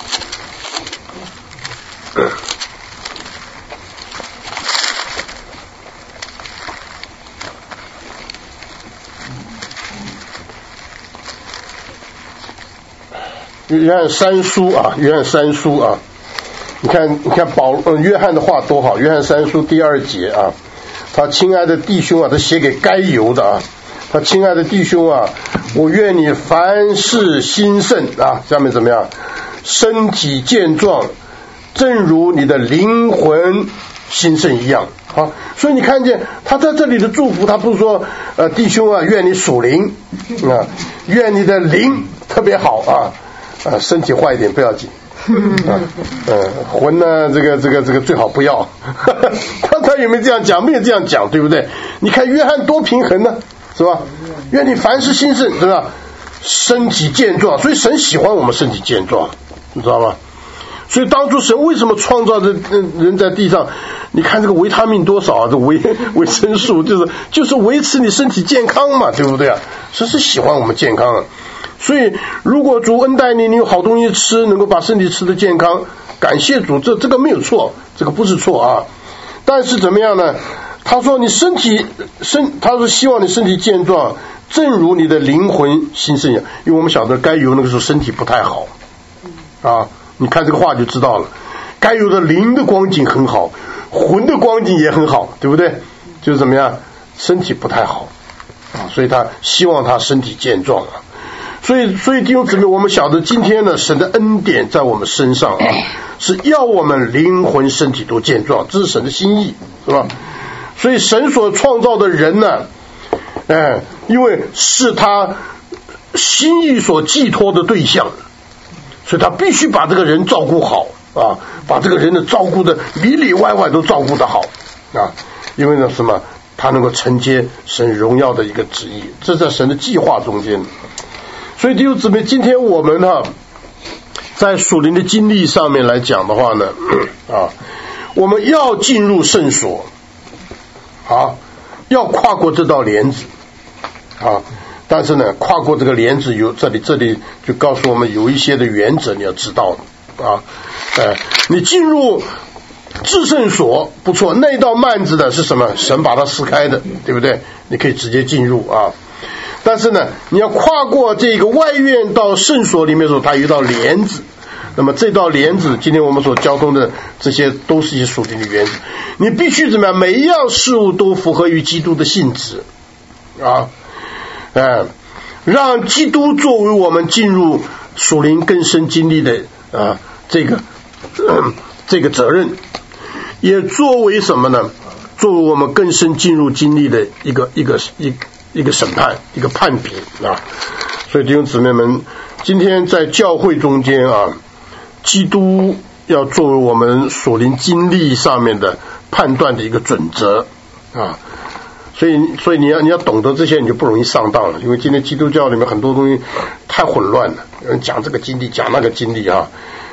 约翰三书啊，约翰三书啊，你看你看保呃约翰的话多好，约翰三书第二节啊。他亲爱的弟兄啊，他写给该犹的啊。他亲爱的弟兄啊，我愿你凡事兴盛啊，下面怎么样？身体健壮，正如你的灵魂兴盛一样。好，所以你看见他在这里的祝福，他不是说呃弟兄啊，愿你属灵啊，愿你的灵特别好啊啊，身体坏一点不要紧。啊，嗯，魂呢？这个这个这个最好不要。他他有没有这样讲？没有这样讲，对不对？你看约翰多平衡呢，是吧？愿你凡事兴盛，是吧？身体健壮，所以神喜欢我们身体健壮，你知道吗？所以当初神为什么创造这人在地上？你看这个维他命多少啊？这维维生素就是就是维持你身体健康嘛，对不对啊？神是喜欢我们健康啊。所以，如果主恩待你，你有好东西吃，能够把身体吃得健康，感谢主，这这个没有错，这个不是错啊。但是怎么样呢？他说你身体身，他说希望你身体健壮，正如你的灵魂兴盛一样。因为我们晓得该犹那个时候身体不太好啊，你看这个话就知道了。该犹的灵的光景很好，魂的光景也很好，对不对？就是怎么样，身体不太好啊，所以他希望他身体健壮啊。所以，所以弟兄姊妹，我们晓得今天呢，神的恩典在我们身上啊，是要我们灵魂、身体都健壮，这是神的心意，是吧？所以神所创造的人呢，哎，因为是他心意所寄托的对象，所以他必须把这个人照顾好啊，把这个人的照顾的里里外外都照顾得好啊，因为呢什么，他能够承接神荣耀的一个旨意，这在神的计划中间。所以弟兄姊妹，今天我们呢，在属灵的经历上面来讲的话呢，啊，我们要进入圣所，啊，要跨过这道帘子，啊，但是呢，跨过这个帘子有这里这里就告诉我们有一些的原则你要知道的啊，呃，你进入至圣所不错，那道幔子的是什么？神把它撕开的，对不对？你可以直接进入啊。但是呢，你要跨过这个外院到圣所里面的时候，它有一道帘子。那么这道帘子，今天我们所交通的这些都是一些属灵的原则。你必须怎么样？每一样事物都符合于基督的性质啊，哎，让基督作为我们进入属灵更深经历的啊这个、呃、这个责任，也作为什么呢？作为我们更深进入经历的一个一个一。一个审判，一个判别啊！所以弟兄姊妹们，今天在教会中间啊，基督要作为我们属灵经历上面的判断的一个准则啊！所以，所以你要你要懂得这些，你就不容易上当了。因为今天基督教里面很多东西太混乱了，有人讲这个经历，讲那个经历啊，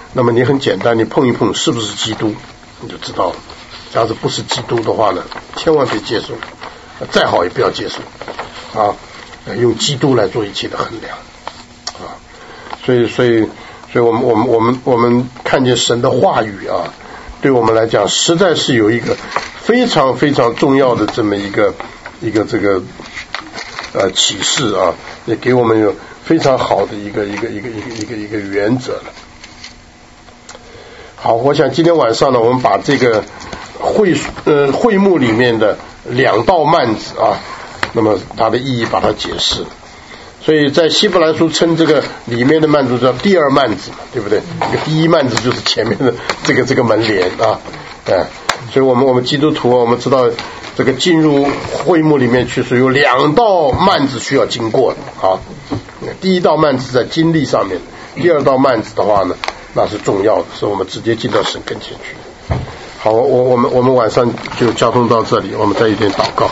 那么你很简单，你碰一碰是不是基督，你就知道了。假如不是基督的话呢，千万别接受，再好也不要接受啊！用基督来做一切的衡量啊！所以，所以，所以我们，我们，我们，我们看见神的话语啊，对我们来讲，实在是有一个非常非常重要的这么一个一个这个呃启示啊，也给我们有非常好的一个一个一个一个一个一个原则了。好，我想今天晚上呢，我们把这个会呃会幕里面的两道幔子啊，那么它的意义把它解释。所以在希伯来书称这个里面的幔子叫第二幔子嘛，对不对？这个第一幔子就是前面的这个这个门帘啊，哎，所以我们我们基督徒我们知道这个进入会幕里面去是有两道幔子需要经过的啊。第一道幔子在经历上面，第二道幔子的话呢，那是重要的，是我们直接进到神跟前去。好，我我们我们晚上就交通到这里，我们再一点祷告。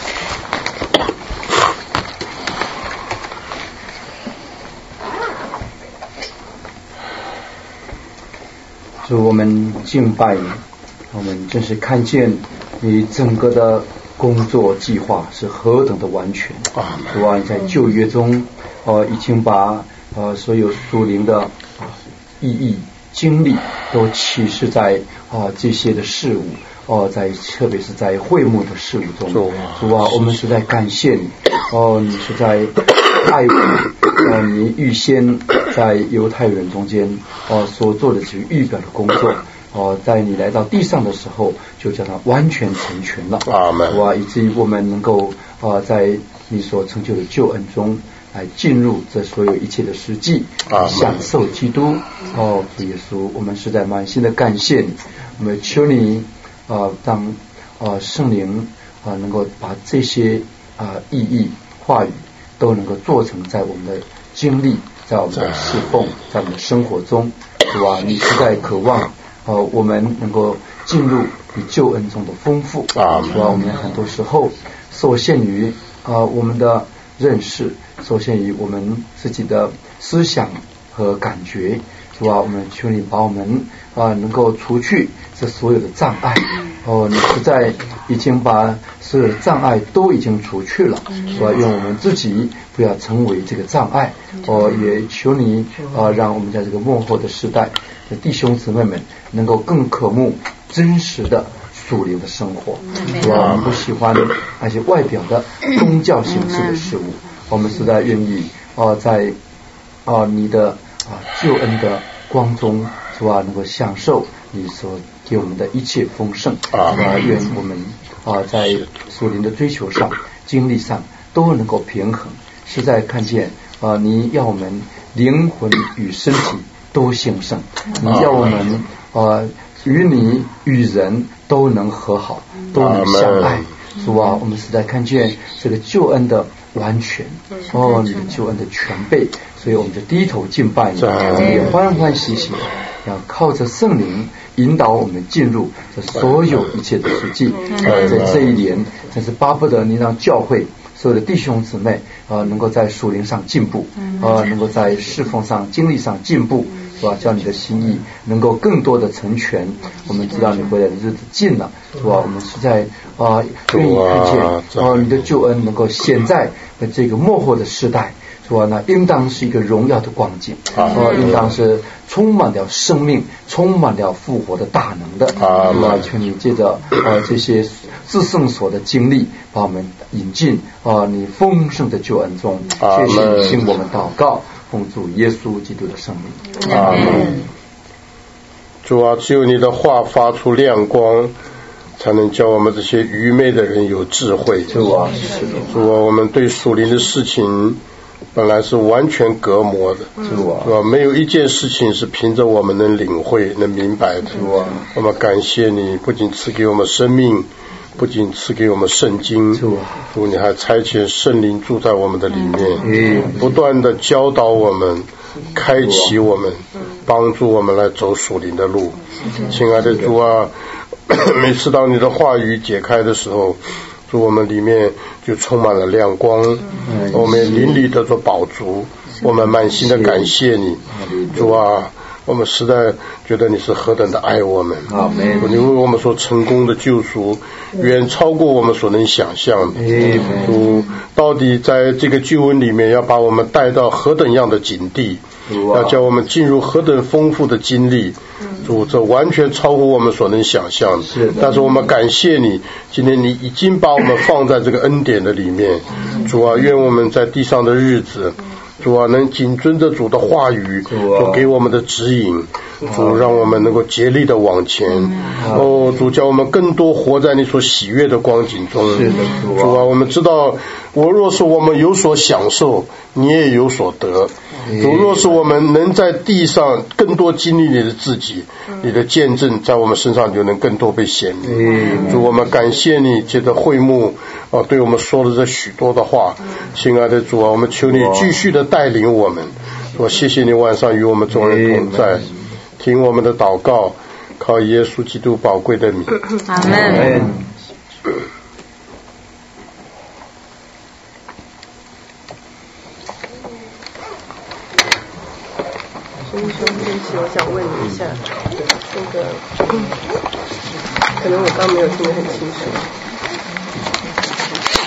主，我们敬拜你，我们真是看见你整个的工作计划是何等的完全。主啊，你在旧约中呃已经把呃所有属灵的、呃、意义经历都启示在啊、呃、这些的事物哦、呃，在特别是在会幕的事物中。主啊，我们实在感谢你哦、呃，你是在爱我，呃，你预先在犹太人中间呃所做的这个预表的工作。哦，在你来到地上的时候，就叫它完全成全了。 阿门。 哇，以至于我们能够呃，在你所成就的救恩中，来进入这所有一切的实际，享受基督。哦，主耶稣，我们实在满心的感谢你。我们求你呃，让呃圣灵啊、呃、能够把这些啊、呃、意义话语都能够做成在我们的经历，在我们的侍奉，在我们的生活中，是吧？你实在渴望。呃，我们能够进入你救恩中的丰富啊，是吧？我们很多时候受限于啊、呃、我们的认识，受限于我们自己的思想和感觉，是吧？我们求你把我们啊、呃、能够除去这所有的障碍。哦，你实在已经把所有的障碍都已经除去了，是吧？愿我们自己不要成为这个障碍。哦，也求你啊、呃，让我们在这个末后的时代的弟兄姊妹们能够更渴慕真实的属灵的生活，是吧？我们不喜欢那些外表的宗教形式的事物，我们实在愿意啊、呃，在啊、呃、你的啊、呃、救恩的光中，是吧？能够享受你所给我们的一切丰盛啊！愿我们啊在属灵的追求上、经历上都能够平衡，实在看见啊，你要我们灵魂与身体都兴盛，你要我们啊与你与人都能和好，都能相爱。主啊，我们实在看见这个救恩的完全，哦，你的救恩的全备，所以我们就低头敬拜你，我们也欢欢喜喜的要靠着圣灵引导我们进入这所有一切的实际。呃，在这一年，真是巴不得你让教会所有的弟兄姊妹呃能够在属灵上进步，呃能够在侍奉上、经历上进步，是吧？叫你的心意能够更多的成全。我们知道你回来的日子近了，是吧？我们实在啊、呃、愿意看见啊、呃、你的救恩能够显在这个末后的时代。说呢，应当是一个荣耀的光景，呃，应当是充满了生命、充满了复活的大能的。啊，求你借着呃这些至圣所的经历，把我们引进啊、呃、你丰盛的救恩中。谢谢你听我们祷告，奉主耶稣基督的圣名。 阿门。主啊，只有你的话发出亮光，才能教我们这些愚昧的人有智慧。 主啊，是的。 主啊，我们对属灵的事情本来是完全隔膜的，是吧？没有一件事情是凭着我们能领会、能明白的。是吧？我们感谢你，不仅赐给我们生命，不仅赐给我们圣经，主，你还差遣圣灵住在我们的里面，不断的教导我们，开启我们，帮助我们来走属灵的路。亲爱的主啊，每次当你的话语解开的时候，主，我们里面就充满了亮光，我们灵里得着饱足，我们满心的感谢你，主啊， 我们实在觉得你是何等的爱我们。 阿们。 主，你为我们所成功的救赎远超过我们所能想象的。主，到底在这个救恩里面要把我们带到何等样的境地，要叫我们进入何等丰富的经历。主，这完全超乎我们所能想象的。但是我们感谢你，今天你已经把我们放在这个恩典的里面。主啊，愿我们在地上的日子，主啊，能谨遵着主的话语，主给我们的指引。主，让我们能够竭力的往前。哦，主，叫我们更多活在你所喜悦的光景中。主啊，我们知道，我若是我们有所享受，你也有所得。主，若是我们能在地上更多经历你的自己，你的见证在我们身上就能更多被显明。主，我们感谢你，借着会幕啊，对我们说了这许多的话。亲爱的主啊，我们求你继续的带领我们。我谢谢你晚上与我们众人同在，听我们的祷告，靠耶稣基督宝贵的名。 阿们。 所以说，对不起，我想问你一下，那个，可能我刚没有听得很清楚。